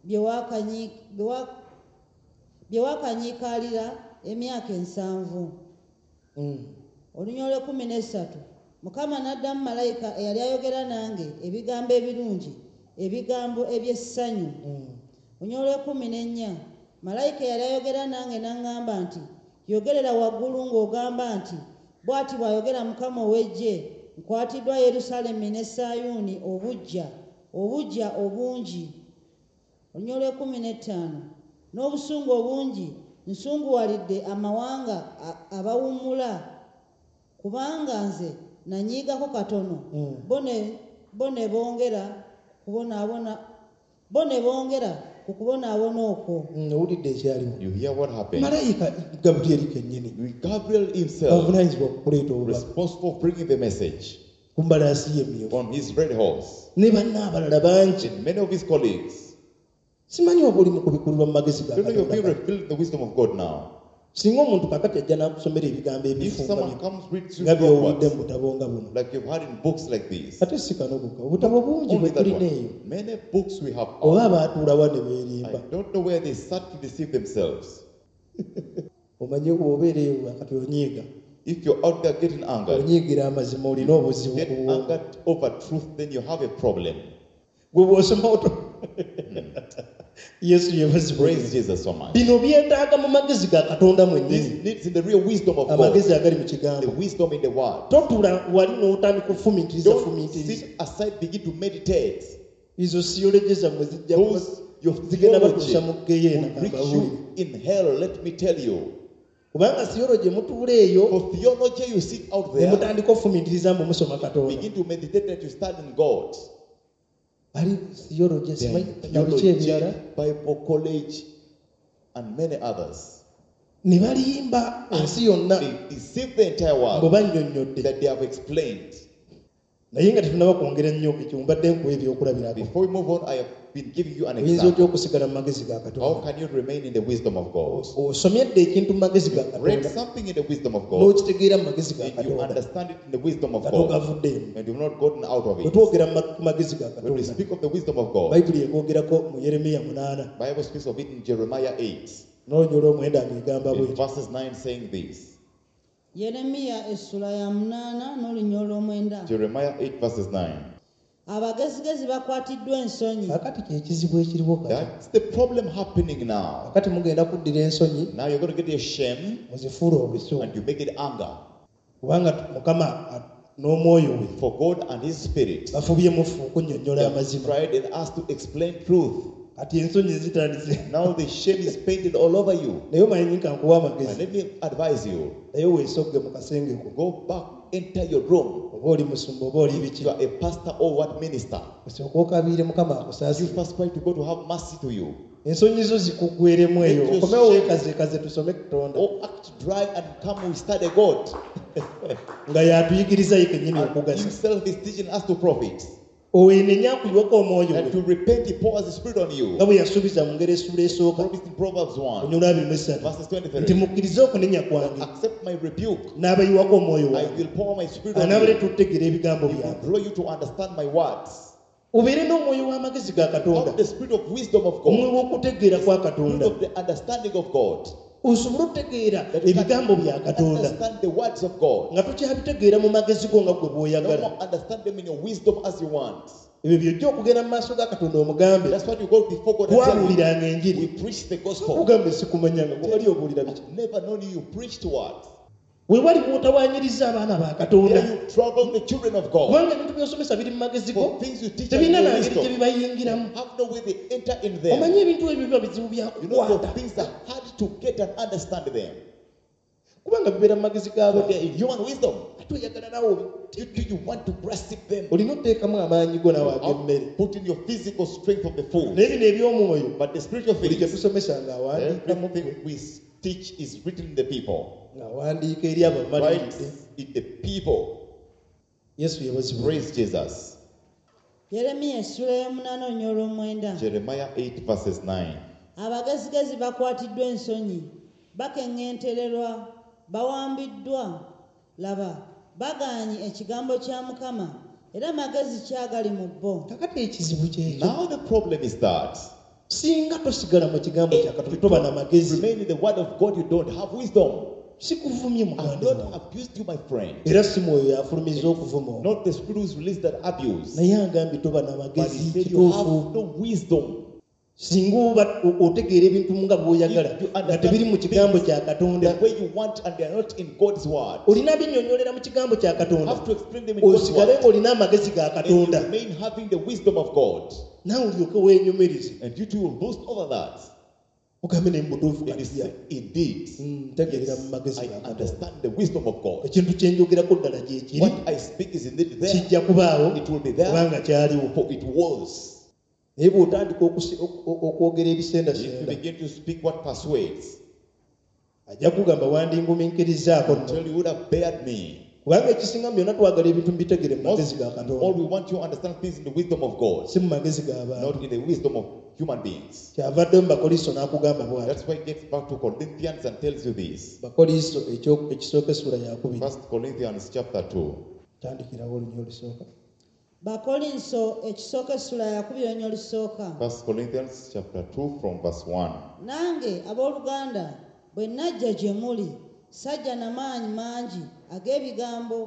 bye waakanyiikaalira emyaka 7. Olunya olw'13. Mukama n'addamu malayika eyali ayogera nange ebigambo ebirungi, ebigambo eby'essanyu. Olunya olw'14. Malayika eyali ayogera nange n'aŋŋamba nti, yogerera waggulu ng'ogamba nti, bw'ati bw'ayogera Mukama ow'eggye, nkwatiddwa Yerusaalemi ne Sayuuni obuggya obungi. Olunya olw'15. N'obusungu obungi nsunguwalidde amawanga abawummula, kubanga nze nanyiigako katono bo ne bongera ku kubonaabona okwo. Owulidde ekyaliwo. You hear what happened? Malayika Gaburiyeri kennyini Gabriel himself, avunanyizibwa okuleeta obubaka responsible for bringing the message ku mbalaasi ye emyufu on his red horse. ne banna abalala bangi. And many of his colleagues, Simanyi oba oli mu kubikulirwa mu magezi ga you know, you're being Katonda. revealed in the wisdom of God now. Singa omuntu kakati ajja n'akusomera ebigambo If ebifu someone comes read through nga your by'owulidde mu words, butabo nga buno, like you've had in books like this, ate si kano bukka obutabo bungi only bwe that tulina eyo, one. Many books we have oba out. abaatuulawa ne I beerimba. don't know where they start to deceive themselves. Omanyi bw'obeera eyo wakati onyiiga, If you're out there getting angered, onyiigira amazima olina obuzibu get ku bwongo. angered over truth, then you have a problem. Gwe bw'osoma Yesu yebazibwe. Praise Jesus so much. Bino byetaaga mu magezi ga Katonda This mwennyini, needs in the real wisdom of God, amagezi agali mu the kigambo. wisdom in the word. Totula wali n'otandika okufumiitiriza Don't fumiitiriza. sit aside, begin to meditate. Izo siyoloje zammwe zijja Those your zigenda theology batuusa mu geyeena will reach kabawulire. you in hell, let me tell you. Kubanga siyoloje mutuula eyo For theology, you sit out ne there, mutandika okufumiitiriza mbu musoma Katonda. begin to meditate that you stand in God. Ali siyoloje There simanyi are nabiki theology, ebirala Bible college, and many others. ne baliyimba ensi yonna They deceive the entire ngo world bannyonnyodde. that they have explained. Naye nga tetunnaba kwongera nnyo ekyo mbadde nkuwa ebyokulabirako. Before we move on, I have been giving you an Oyinza otya example. okusigala mu magezi ga How Katonda? can you remain in the wisdom of God? Osomyedde ekintu mu magezi ga Read Katonda something in the wisdom of God, n'okitegeera mu magezi ga and you Katonda understand it in the wisdom of nga God, togavuddeemu. and you've not gotten out of Bwe it. twogera ku magezi ga When we Katonda, speak of the wisdom of God, Bayibuli ekwogerako mu Yeremiya 8 Bible speaks of it in Jeremiah 8, n'olunya olw'omwenda ng'egamba in bw'eti. verses 9, saying this. Yeremiya essula ya 8 n'olunya olw'9. Jeremiah 8 verses 9. Abagezigezi bakwatiddwa ensonyi. Kakati kyekizibu ekiriwo kati. That's the problem happening now. Kakati mugenda kuddira ensonyi Now you're going to get your shame muzifuula obusu, and you make it anger. kubanga Mukama n'omwoyo we For God and His Spirit, bafubye mufu okunnyonnyola they have amazima. tried and asked to explain truth. Kati ensonyi zitandise. Now the shame is painted all over you. Naye omanyi nka nkuwa And amagezi, let me advise you, naye weesogge mu kasenge ko. go back, enter your room. Oba oli musumba oba oli If biki, you are a pastor or what minister, osooka okabiire Mukama you akusaasire. first pray to God to have mercy to you. Ensonyi zo zikuggweeremu eyo, Let your okomewo shame- weekazeekaze tusome Katonda. Or act dry and come we study God. Nga yatuyigiriza ye kennyini And okugasa. Himself is teaching us to profit. Owenenya akuyiwako omwoyo And gwe, to repent, He pours His Spirit on you. nga bwe yasuubiza mu ngero essula esooka Promised in Proverbs 1, onyolo 23 verses nti 23. mukkirize okunenya kwange Accept my rebuke. n'abayiwako omwoyo I wange will pour my Spirit on anaabale you. tutegeera ebigambo It will byange. draw you to understand my words. Obeere n'omwoyo w'amagezi ga Katonda, Have the Spirit of wisdom of omwoyo God. w'okutegeera kwa Spirit Katonda, of the understanding of God. osobole okutegeera That you can ebigambo bya Katonda understand the words of God. nga tokyabitegeera mu magezi go nga gwe No bw'oyagala. more understand them in your wisdom as you want. Ebyo byojja okugenda mu maaso ga Katonda omugambe, That's what you go before God and tell Him. twabuuliranga We enjiri, preach the gospel. omugambe sikumanyanga, gwe wali obuulira biki? Never known you. You preached what? we wali bwotawanyiriza abaana ba Katonda There you trouble the children of God. kubanga ebintu byosomesa biri mu magezi go For things you teach them tebirina in nangeri wisdom, gye bibayingiramu have no way they enter in them. omanyi ebintu ebyo biba bizibu You know, byakukwata the things are hard to get and understand them. kubanga bibeera mu magezi But gaabo they're in human wisdom. ate oyagala nawo You want to grasp them. olina oteekamu amaanyi go nawe ag'emmere Put in your physical strength of the food. naye bino eby'omwoyo But the spiritual buli kye things, tusomesa ng'awandiika mu everything we teach is written in the people. ng'awandiika eri abo Right bamaliridde in the people. yesu yebazibwa Praise Jesus. Yeremiya essula y'omunaana olunya olw'omwenda. Jeremiah 8 verses 9. Abagezigezi bakwatiddwa ensonyi, bakeŋŋentererwa, bawambiddwa, laba, bagaanye ekigambo kya Mukama, era amagezi kyagali mu bo. kakati ekizibu kyekyo Now the problem is that singa tosigala mu kigambo kya Katonda toba na magezi remain in the word of God, you don't have wisdom. sikuvumye I'm muganda not wange abused you, my friend. era si mwoyo yafulumiza okuvuma omwo. Not the spirit who's released that abuse. naye agambye toba na But he magezi said you have kituufu no wisdom. singa oba otegeera ebintu nga bw'oyagala If you nga tebiri mu kigambo kya the Katonda way you want and they are not in God's word. olina binnyonnyolera mu kigambo kya You Katonda have to explain them in God's osigale word. ng'olina amagezi ga And you Katonda remain having the wisdom of God. naawe olyoke wenyumirize And you too will boast over that. ogambe ne mubutuufu It is katya indeed. ntegeerera mu magezi I ga Katonda understand the wisdom of God. ekintu kye njogerako ddala gye kiri What I speak is indeed there. kijja kubaawo It will be there. kubanga kyaliwo For it was. naye bw'otandika okwogera If you ebisendasenda begin to speak what persuades, ajja kugamba wandingumiikirizaako nno until you would have bared me. kubanga ekisinga mu byonna twagala ebintu mbitegere mu Most, magezi ga all Katonda we want you to understand things in the wisdom of God, si mu magezi g'abantu not in the wisdom of human beings. kyavaddeyo mu bakoliso n'akugamba bw'ati That's why he gets back to Corinthians and tells you this. bakoliso ekisooka essula yakubiri 1 Corinthians chapter 2. tandikirawo olunya olusooka Bakolinso ekisooka essula yakubiri olunya olusooka. 1 Corinthians chapter 2 from verse 1. Nange abooluganda bwe najja gye muli sajja na maanyi mangi ag'ebigambo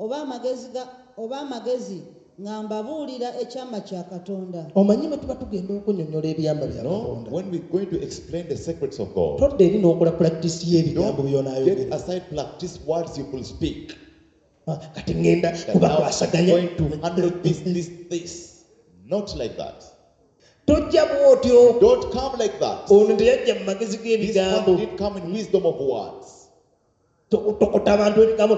oba amagezi nga mbabuulira ekyama kya Katonda. omanyi bwe tuba tugenda okunnyonnyola ebyamba bya No, Katonda when we're going to explain the secrets of God, todde eri n'okola purakitisi y'ebigambo don't by'onaayogera get aside practice words you will speak. kati ngenda That now I'm kubakwasaganya going to handle this. Not like that. tojja bw'otyo Don't come like that. ono teyajja mu magezi This g'ebigambo one did come in wisdom of words. tokota abantu ebigambo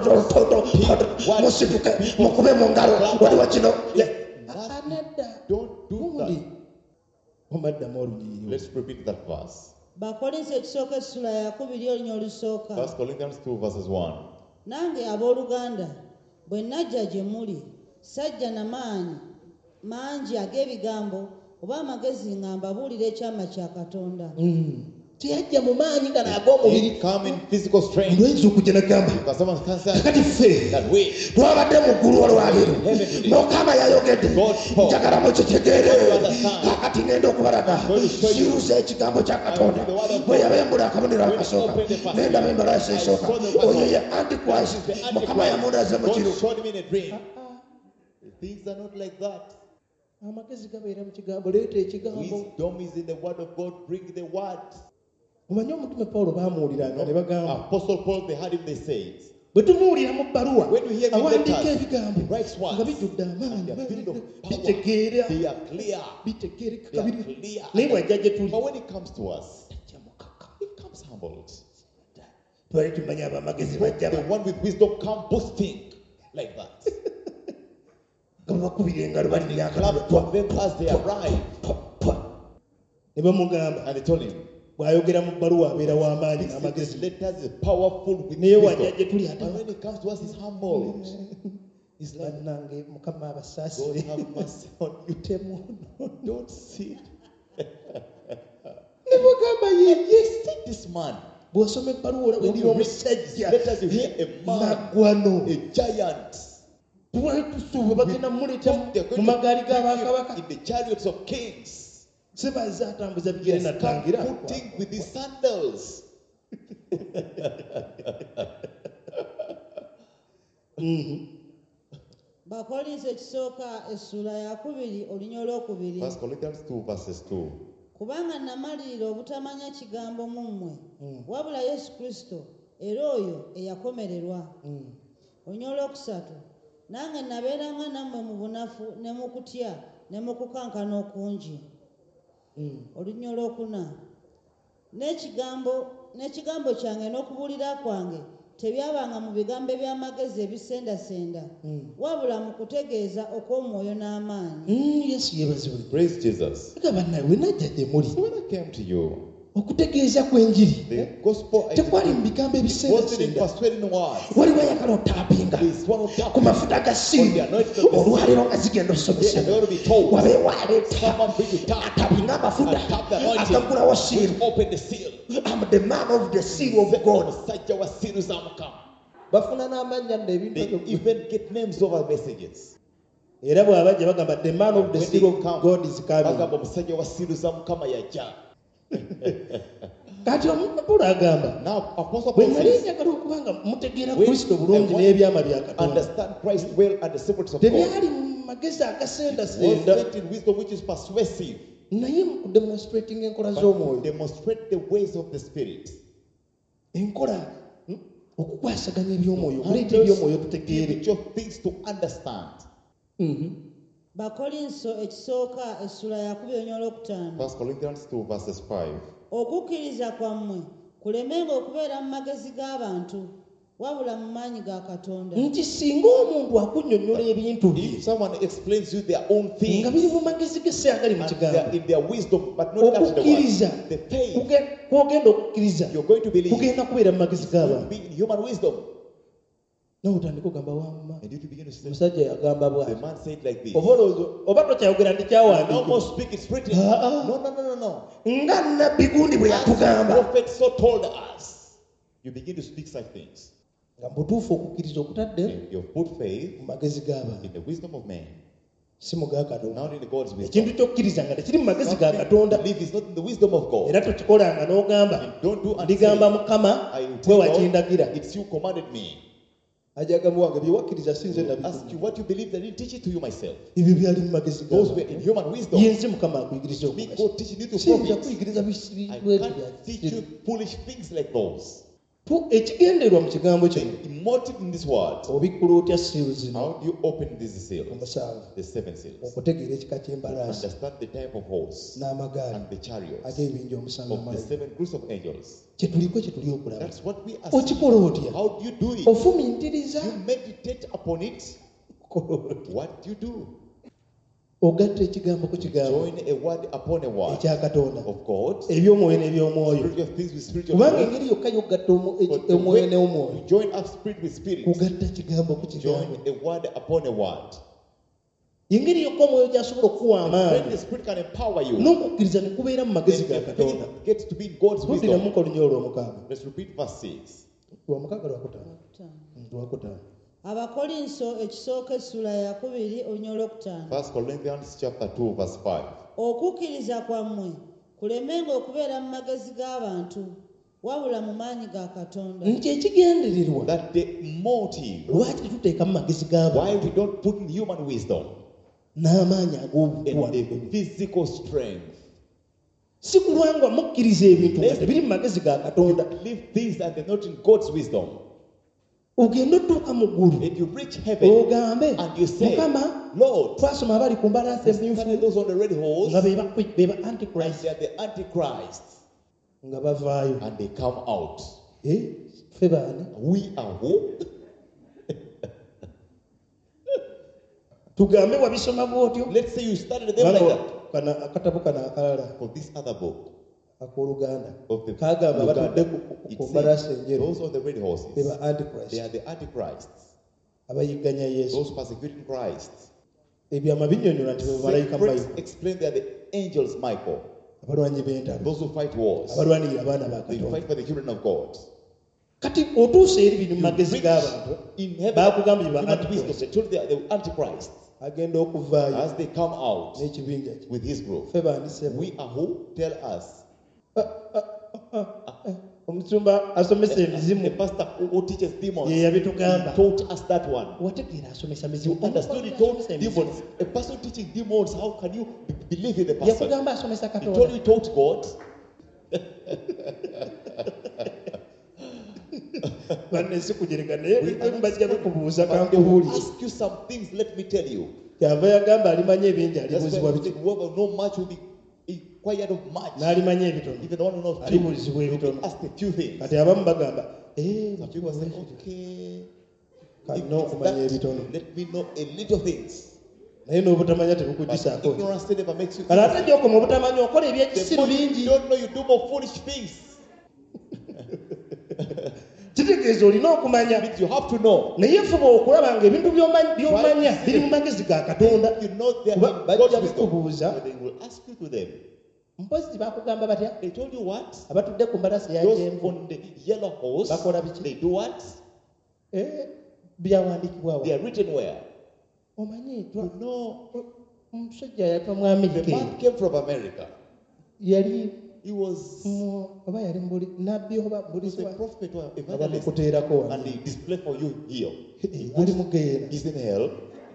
musituke mukube mu ngalo waliwo kino nedda Don't do that. omaddamu olunyiriri Let's repeat that verse. Bakolinso ekisooka essula yakubiri olunya olusooka. 1 Corinthians 2 verses 1. Nange abooluganda bwe najja gye muli sajja na maanyi mangi ag'ebigambo oba amagezi nga mbabuulira ekyama kya Katonda. teyajja mu maanyi gano ag'omubiri It come in physical strength. olwayinza okujja nagamba Because someone can say kakati ffe that way. twabadde mu ggulu olwaleero mukama yayogedde njagala mukitegeere kakati ngenda okubalaga siruza ekigambo kya Katonda bwe yabembula akabonero akasooka nendaba embalaasi esooka oyo ye antikrist mukama yamundaze mu kiro God showed me in a dream. Things are not like that. amagezi gabeera mu kigambo leeta ekigambo Wisdom is in the word of God. Bring the word. omanyi omutume Pawulo baamuwuliranga ne bagamba Apostle Paul, they had him, they said, bwe tumuwulira mu bbaluwa when we hear him in awandiika letters, ebigambo he writes nga words. bijjudde And amaanyi they are filled of power. bitegeera They are clear. bitegeereka They are kabiri clear. naye bw'ajja gye tuli But when it comes to us, tajja mukaka it comes humbled. twali tumanya abamagezi bajja The one with wisdom come boasting like that. nga babakubira engalo balina Clap for them as they arrive. ne bamugamba And they told him, bw'ayogera mu bbaluwa abeera w'amaanyi this n'amagezi letters is powerful with naye wajja wisdom. gye tuli But when it comes to us, it's humbled. It's like, bannange mukama God abasaasire have mercy on you. temuno Don't see. ne bagamba Yes, see this man. bw'osoma ebbaluwa olaba When oli you read omusajja letters, you hear a man, naggwano a giant. twali tusuubwe bagenda mmuleeta They're mu going magaali to bring him g'abakabaka in the chariots of kings. sebazze atambuza bigere Yes, come natangira putting with his sandals. Bakolinso ekisooka essula yakubiri olunya olwokubiri. 1 Corinthians 2 verses 2. Kubanga namalirira obutamanya kigambo mu mmwe wabula Yesu Kristo era oyo eyakomererwa. Olunya olwokusatu, nange nabeeranga nammwe mu bunafu ne mu kutya ne mu kukankana okungi. Olunya olwokuna, n'ekigambo kyange n'okubuulira kwange tebyabanga mu bigambo eby'amagezi ebisendasenda, wabula mu kutegeeza okw'omwoyo n'amaanyi. Yesu yeebazibwe. Praise Jesus. Bannaye bwe najja gye muli When I came to you, okutegeeza kw'enjiri the gospel tekwali mu bigambo wasn't in ebisendasenda. persuading words. Waliwo ayagala otaapinga It's one of ku mafuta ga siiri olwaleero nga zigenda osomesebwa wabeewo aleeta atapinga amafuta agagulawo siiri. Open the seal. I'm the man of the seal of God. Omusajja wa siiru za Mukama. bafuna n'amannya nno ebintu They ebyo. even get names over messages. Era bw'abajja bagamba the man of the When seal they of come, God is coming. bagamba omusajja wa siiru za Mukama yajja. Kati Pawulo agamba Now, Apostle bwe Paul nali says, njagala okuba nga mutegeera when Kristo I bulungi want n'ebyama bya Katonda, understand Christ well and the secrets of God. tebyali mu magezi agasendasenda, Was in wisdom which is persuasive, naye mu kudemonstrating enkola but z'omwoyo. demonstrate the ways of the Spirit. Enkola okukwasaganya eby'omwoyo, okuleeta eby'omwoyo tutegeere. Spiritual things to understand. Bakolinso ekisooka essula ya 2:5. 1 Corinthians 2 verses 5. Okukkiriza kwammwe kulemenga okubeera mu magezi g'abantu wabula mu maanyi ga Katonda. Nti singa omuntu akunnyonnyola ebintu bye If someone explains you their own nga things biri mu magezi ge si agali mu and they are kigambo, in their wisdom but not in the okukkiriza word, the faith kwogenda okukkiriza you're going to believe kugenda kubeera mu magezi will g'abantu. be in human wisdom. N'otandika ogamba wamma And you to begin to say, omusajja yagamba the bw'ati, man said like this. oba olowooza oba tokyayogera nti No kyawandiikibwa. more speak, it's written. Ah. No. Nga nnabbi gundi bwe As the yatugamba. prophet so told us. You begin to speak such things. Nga butuufu okukkiriza okutadde And you've put faith mu magezi g'abantu, in the wisdom of man, si mu ga Katonda. not in God's wisdom. Ekintu ky'okkiriza nga tekiri mu magezi ga Something Katonda, to believe is not in the wisdom of God. era tokikolanga n'ogamba Don't do and ndigamba say, Mukama I will bwe tell wakindagira. God, it's you commanded me. Ajja agamba wange bye wakkiriza si nze Ask nabikuwa. you what you believe, I didn't teach it to you myself. Ebyo byali mu magezi Those were in g'abantu. human wisdom. Yenze Mukama akuyigiriza Me, okugasa. God teaching you to Siyinza profit. kuyigiriza I bisibiwe can't teach you foolish things like those. ekigendererwa mu kigambo kino The motive in this word. obikkula otya siiru zino How do you open these seals? omusanvu, The 7 seals. okutegeera ekika ky'embalaasi Understand the type of horse n'amagaali and the chariots ag'ebinja omusanvu of the amalala. 7 groups of angels. kye tuliko kye tuli okulaba. That's what we are Okikola seeing. otya? How do you do it? Ofumiitiriza. You meditate upon it. Kola otya? What do you do? Ogatta ekigambo ku kigambo Join a word upon a word ekya Katonda, of God. eby'omwoyo n'eby'omwoyo. Spiritual things with spiritual Kubanga things. engeri yokka y'ogatta But the omwoyo way n'omwoyo, you join up spirit with spirit. kugatta kigambo ku kigambo. Join a word upon a word. Engeri yokka omwoyo gy'asobola okuwa When amaanyi the spirit can empower you, n'okukkiriza ne kubeera mu magezi ga then the Katonda. faith gets to be in God's Tuddiramu wisdom. ku lunya olw'omukaaga. Let's repeat verse 6. Lwamukaaga lwakutaano. Lwakutaano. Abakolinso ekisooka essula ya 2 olunya olwokutaano. 1 Corinthians chapter 2 verse 5. Okukkiriza kwammwe kulemenga okubeera mu magezi g'abantu wabula mu maanyi ga Katonda. Nti ekigendererwa That the motive lwaki tuteeka mu magezi why g'abantu we don't put in human wisdom n'amaanyi and ag'obukuwa, the physical strength. si kulwanga mukkiriza ebintu nga tebiri mu magezi ga Katonda. Believe things and they're not in God's wisdom. Ogenda otuuka mu ggulu And you reach heaven ogambe, and you say, Mukama, Lord, twasoma abali ku mbalaasi study emyufu those on the red horse nga and be ba antichrist they are the antichrist nga bavaayo. and they come out. Ffe baani? We are who? Tugambe wabisoma bw'otyo. Let's say you started them like that. Kana akatabo kana akalala For this other book ak'Oluganda of the kagamba batudde Uganda, ku it mbalaasi says enjeru those on the red be horses, ba antichrist, they are the antichrists, abayigganya Yesu. those persecuting Christ. Ebyama binnyonnyola nti be bamalayika mu Secrets Bayibuli, explain they are the angels Michael, abalwanyi b'entalo, those who fight wars. abalwanirira abaana ba They Katonda. fight for the children of God. Kati otuuse eri bino mu You magezi reach g'abantu, in heaven, baakugambye ba human wisdom, antichrist, they told they are the antichrist. agenda okuvaayo As they come out n'ekibinja kye. with his group. Ffe baani ssebo? We are who? Tell us. Omusumba asomesa The emizimu pastor who teaches demons, ye he yabitugamba. taught us that one. Wategeera asomesa You mizimu. understood he taught demons. A person teaching demons, how can you believe in the person? Yakugamba asomesa He told Katonda. you he taught God. banne sikujereka naye bajja bikubuuza But they will kankubuulire ask you some things, let me tell you. kyava yagamba alimanya ebingi That's why alibuuzibwa we biki say whoever know much will be inquired of much. n'alimanya ebitono Even the one who knows few alibuuzibwa will be ebitono asked a few things. kati abamu bagamba Some people say, okay, kalina if it's okumanya that, ebitono let me know a little things. naye n'obutamanya But tebukuggisaako ignorance still never makes you kale ate gyokoma obutamanya okola The ebyekisiru more you bingi don't know, you do more foolish things. kitegeeza olina okumanya Means you have to know. naye fuba okulaba nga ebintu by'omanya biri mu magezi ga katonda You know they are kuba in bajja God's wisdom. bikubuuza So they will ask you to them. mpozi bakugamba batya They told you what? abatudde ku mbalasi ya Those kyenvu on the yellow horse, bakola biki they do what? byawandiikibwawo They are written where? omanyi You know, omusajja yava mu amerika the man came from America. yali He was oba yali nabbi oba a buliswa prophet or evangelist. abamukuteerako And he displayed for you here. ali mugeera He's in hell.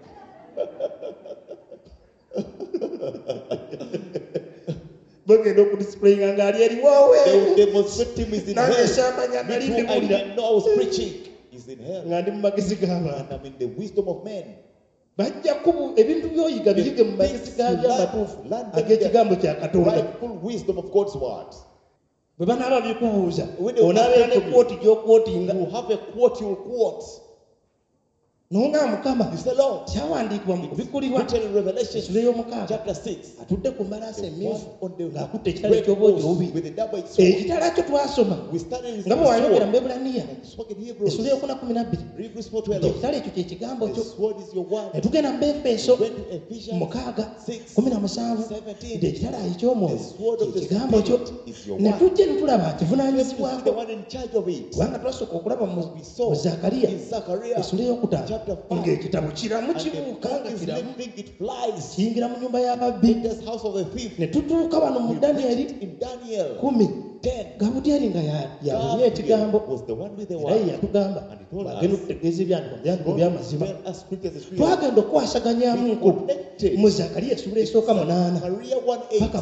bagenda okudisiplayinga ng'ali eriwoowe They will demonstrate him is in nange hell. kyamanya Me nali too, I ndibuulira didn't know I was preaching. He's in hell. nga ndi mu magezi g'abantu And I'm in the wisdom of men. bajja ebintu by'oyiga biyige mu magezi gabyo amatuufu ag'ekigambo kya katonda Rightful wisdom of God's word. bwe banaaba bikubuuza When they onaabeera ne ask you, kwooti gy'okwotinga You have a quote, you will quote. nonga mukama You say, Lord, kyawandiikibwa mu kubikulirwa written in Revelation esula ey'omukaaga chapter 6. atudde ku mbalaasi The emyufu one on the ng'akutte ekitala red eky'obwogi horse obubiri with a double-edged sword. ekitala kyo twasoma We started in nga bwe wayogera mu sword. Ebulaniya And spoke in Hebrews. esula ey'okuna 12 Hebrews 4:12. ekitala ekyo kye kigambo The kyo sword is your word. ne tugenda mu Efeso We went to Ephesians 17 17. nti ekitala eky'omwoyo The sword of the kyekigambo kyo Spirit is your ne word. tujja ne tulaba You have to see kivunaanyizibwako the one in charge of it. kubanga twasooka okulaba mu We saw Zakariya in Zechariah esula ey'okutaano chapter 5. ng'ekitabo kiramu And the kibuuka book nga is kiramu living, it flies. kiyingira mu nnyumba y'ababbi Enters house of the thief. ne tutuuka wano mu We Danyeri read in Daniel 10 10. Gabudyeri nga yabonye ekigambo God was the one with the era ye word. yatugamba And he told us, bagenda okutegeeza ebyandiko by'amazima Tell us scriptures as scriptures. twagenda okwasaganyamuko Connected. mu Zakariya essula esooka 8 Maria 1:8. paka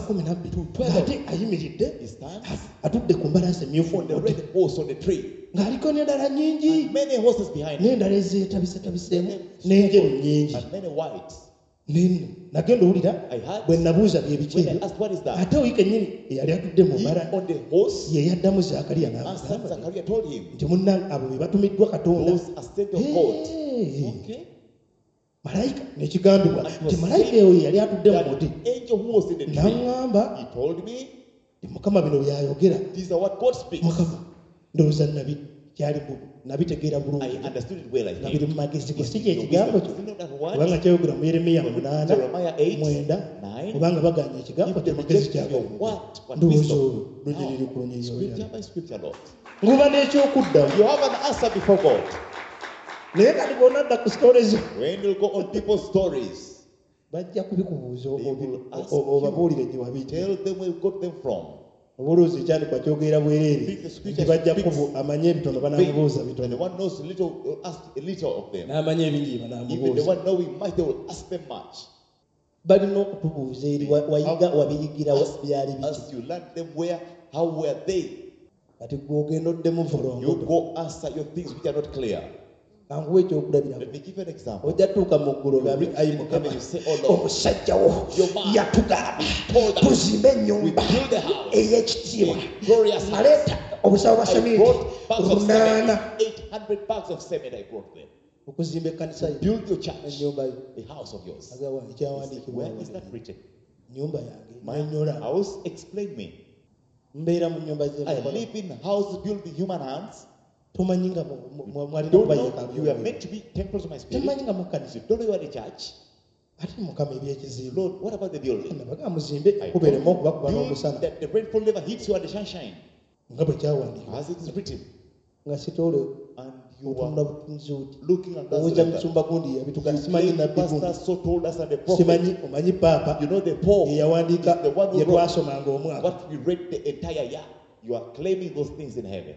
12 ate ayimiridde He stands atudde ku mbalaasi emyufu on the red horse on the tree. ng'aliko n'endala nnyingi Many horses behind him. n'endala ezeetabiseetabiseemu n'enjeru nnyingi And many white. neno nagenda owulira I heard. bwe nabuuza bye When biki ebyo I asked, what is that? ate oyi kennyini eyali atudde mu He mbala on the horse. ye yaddamu Zakariya Answered n'amugamba Zachariah told him, nti munnange abo be batumiddwa katonda those are sent of God. Hey. Okay. malayika nekigambibwa And it nti was malayika said eyo yali atudde mu That muti the angel who was in the tree, n'aŋŋamba he told me, nti mukama bino byayogera these are what God speaks. mukama ndowooza kyali nabitegeera I bulungi understood it well, I nga biri think. mu magezi ge si It's kye in the kigambo wisdom. kyo Isn't that kubanga what? kyayogera mu Yeremiya 8 Jeremiah 8, 9 9. kubanga baganya ekigambo If they kyo magezi reject your kyagamba word, what ndowooza wisdom? olwo lunyiriri ku Now, lunyiriri scripture olulala by scripture, Lord. nguba n'ekyokuddamu You have an answer before God. naye kati bw'onadda ku sitolezo When you go on people's stories, bajja kubikubuuza They will ask obabuulire gye wabijja tell them where you got them from. obuloozi ekyandikwa kyogerera bwereere Speak the scripture nti bajja speaks. amanye ebitono banaamubuuza And the bitono one knows little will ask a little of them. n'amanya ebingi Even the banaamubuuza one knowing much, they will ask them much. balina okutubuuza eri wabiyigira byali biki As you learn them where, how were they? kati gwogenda oddemu You volongoto go answer your things which are not clear. kankuwa ekyokulabirako Let me give you an example. ojja tuuka mu ggulu ogambe ayi mukama You say, oh Lord, omusajja wo Your man yatugamba told us tuzimbe we ennyumba build the house, ey'ekitiibwa a glorious house. naleeta obusawo bwa I sementi brought bags of lunaana cement, 800 bags of cement I brought them. okuzimba ekkanisa ye Build your church, ennyumba yo a house of yours. agawa ekyawandiikibwa Where is that written? nyumba yange My nanyola house, explain me. mbeera mu nyumba I z'emikono live in houses built with human hands. tomanyi nga mwalina Don't okubayeka know you are meant to be temples of my spirit. tomanyi nga mu kkanisa You don't know you are the church. ate mukama ebyekizimba Lord, what about the building? nabaga muzimbe I kubeeremu okuba kuba told you n'omusana that the rainfall never hits you at the sunshine, nga bwe kyawandiikibwa as it is written. nga sitoole And you otunula are butunzi oti looking at that owuza letter. musumba gundi yabituga You simanyi claim the nabbi gundi pastor so told us and the prophet. simanyi omanyi paapa You know the Pope ye yawandiika is the one who ye wrote twasomanga omwaka what we read the entire year. You are claiming those things in heaven.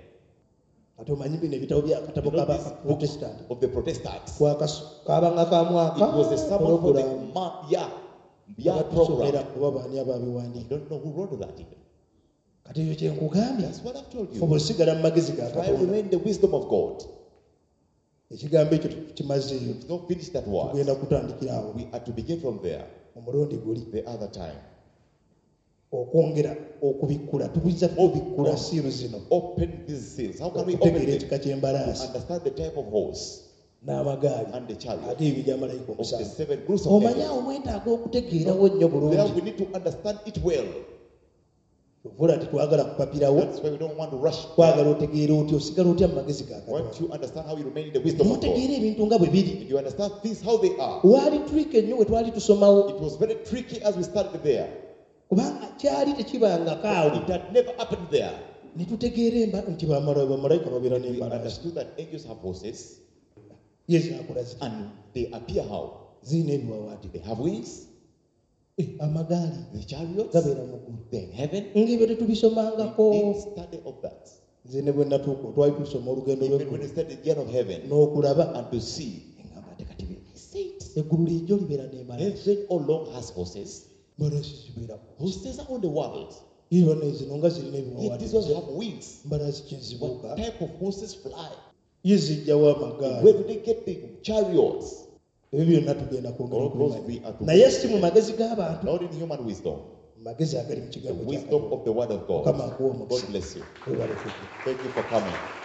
ate omanyi bino ebitabo byakatabo You know kaba this book protestant of the Protestants. kabanga ka It mwaka was a sermon for the program month, yeah batusomera program. kuba baani I ababiwandiika don't know who wrote that even. kati ekyo kye nkugambye That's what I've told fuba you. osigala mu magezi ga Try to Katonda. remain in the wisdom of God. Ekigambo ekyo tukimazeeyo If don't finish that word, tugenda kutandikira awo we are to begin from there. omulundi guli The other time. okwongera okubikkula tubiza tubikkula siiru zino Open these seals. How can we open okutegeera them? ekika ky'embalaasi To understand the type of horse n'amagaali and the chariot ate ebyo byamalayika of the omusanvu 7 groups of omanye angels. awo mwetaaga okutegeerawo nnyo There bulungi we need to understand it well. ovula tetwagala kupapirawo That's why we don't want to rush. twagala otegeera oti osigala otya mu magezi ga Once Katonda you understand how you remain in the wisdom of God, n'otegeera ebintu nga bwe biri if you understand things how they are, waali triike nnyo we twali tusomawo it was very tricky as we started there. kubanga kyali tekibangako awo It had never happened there. ne tutegeera nti bamalayika babeera We n'embalaasi understood that angels have horses ye zaakola ziti and they appear how? zirina ebiwawaati They have wings, amagaali the chariots, gabeera mu ggulu they're in heaven. ng'ebyo tetubisomangako We did study of that. nze ne bwe natuuka twali tusoma olugendo Even when lw'eggulu we studied the journey of heaven n'okulaba and to see, engamba ate kati eggulu lijjo libeera n'embalaasi heaven alone has horses. mbalaasi zibeerako Horses are on the world. iba nezino nga zirina Yet ebiwawaati these ones have wings. mbalaasi kyezibuuka What type of horses fly? ye zijjawo amagaali Where do they get the chariots? ebyo byonna tugenda kwongera All those okubimanya we are to naye si mu magezi g'abantu not in human wisdom, mu magezi agali mu the kigambo kya wisdom Katonda. of the word of God. Mukama akuwa omukisa. God bless you. Weebale fuuka. Thank you for coming.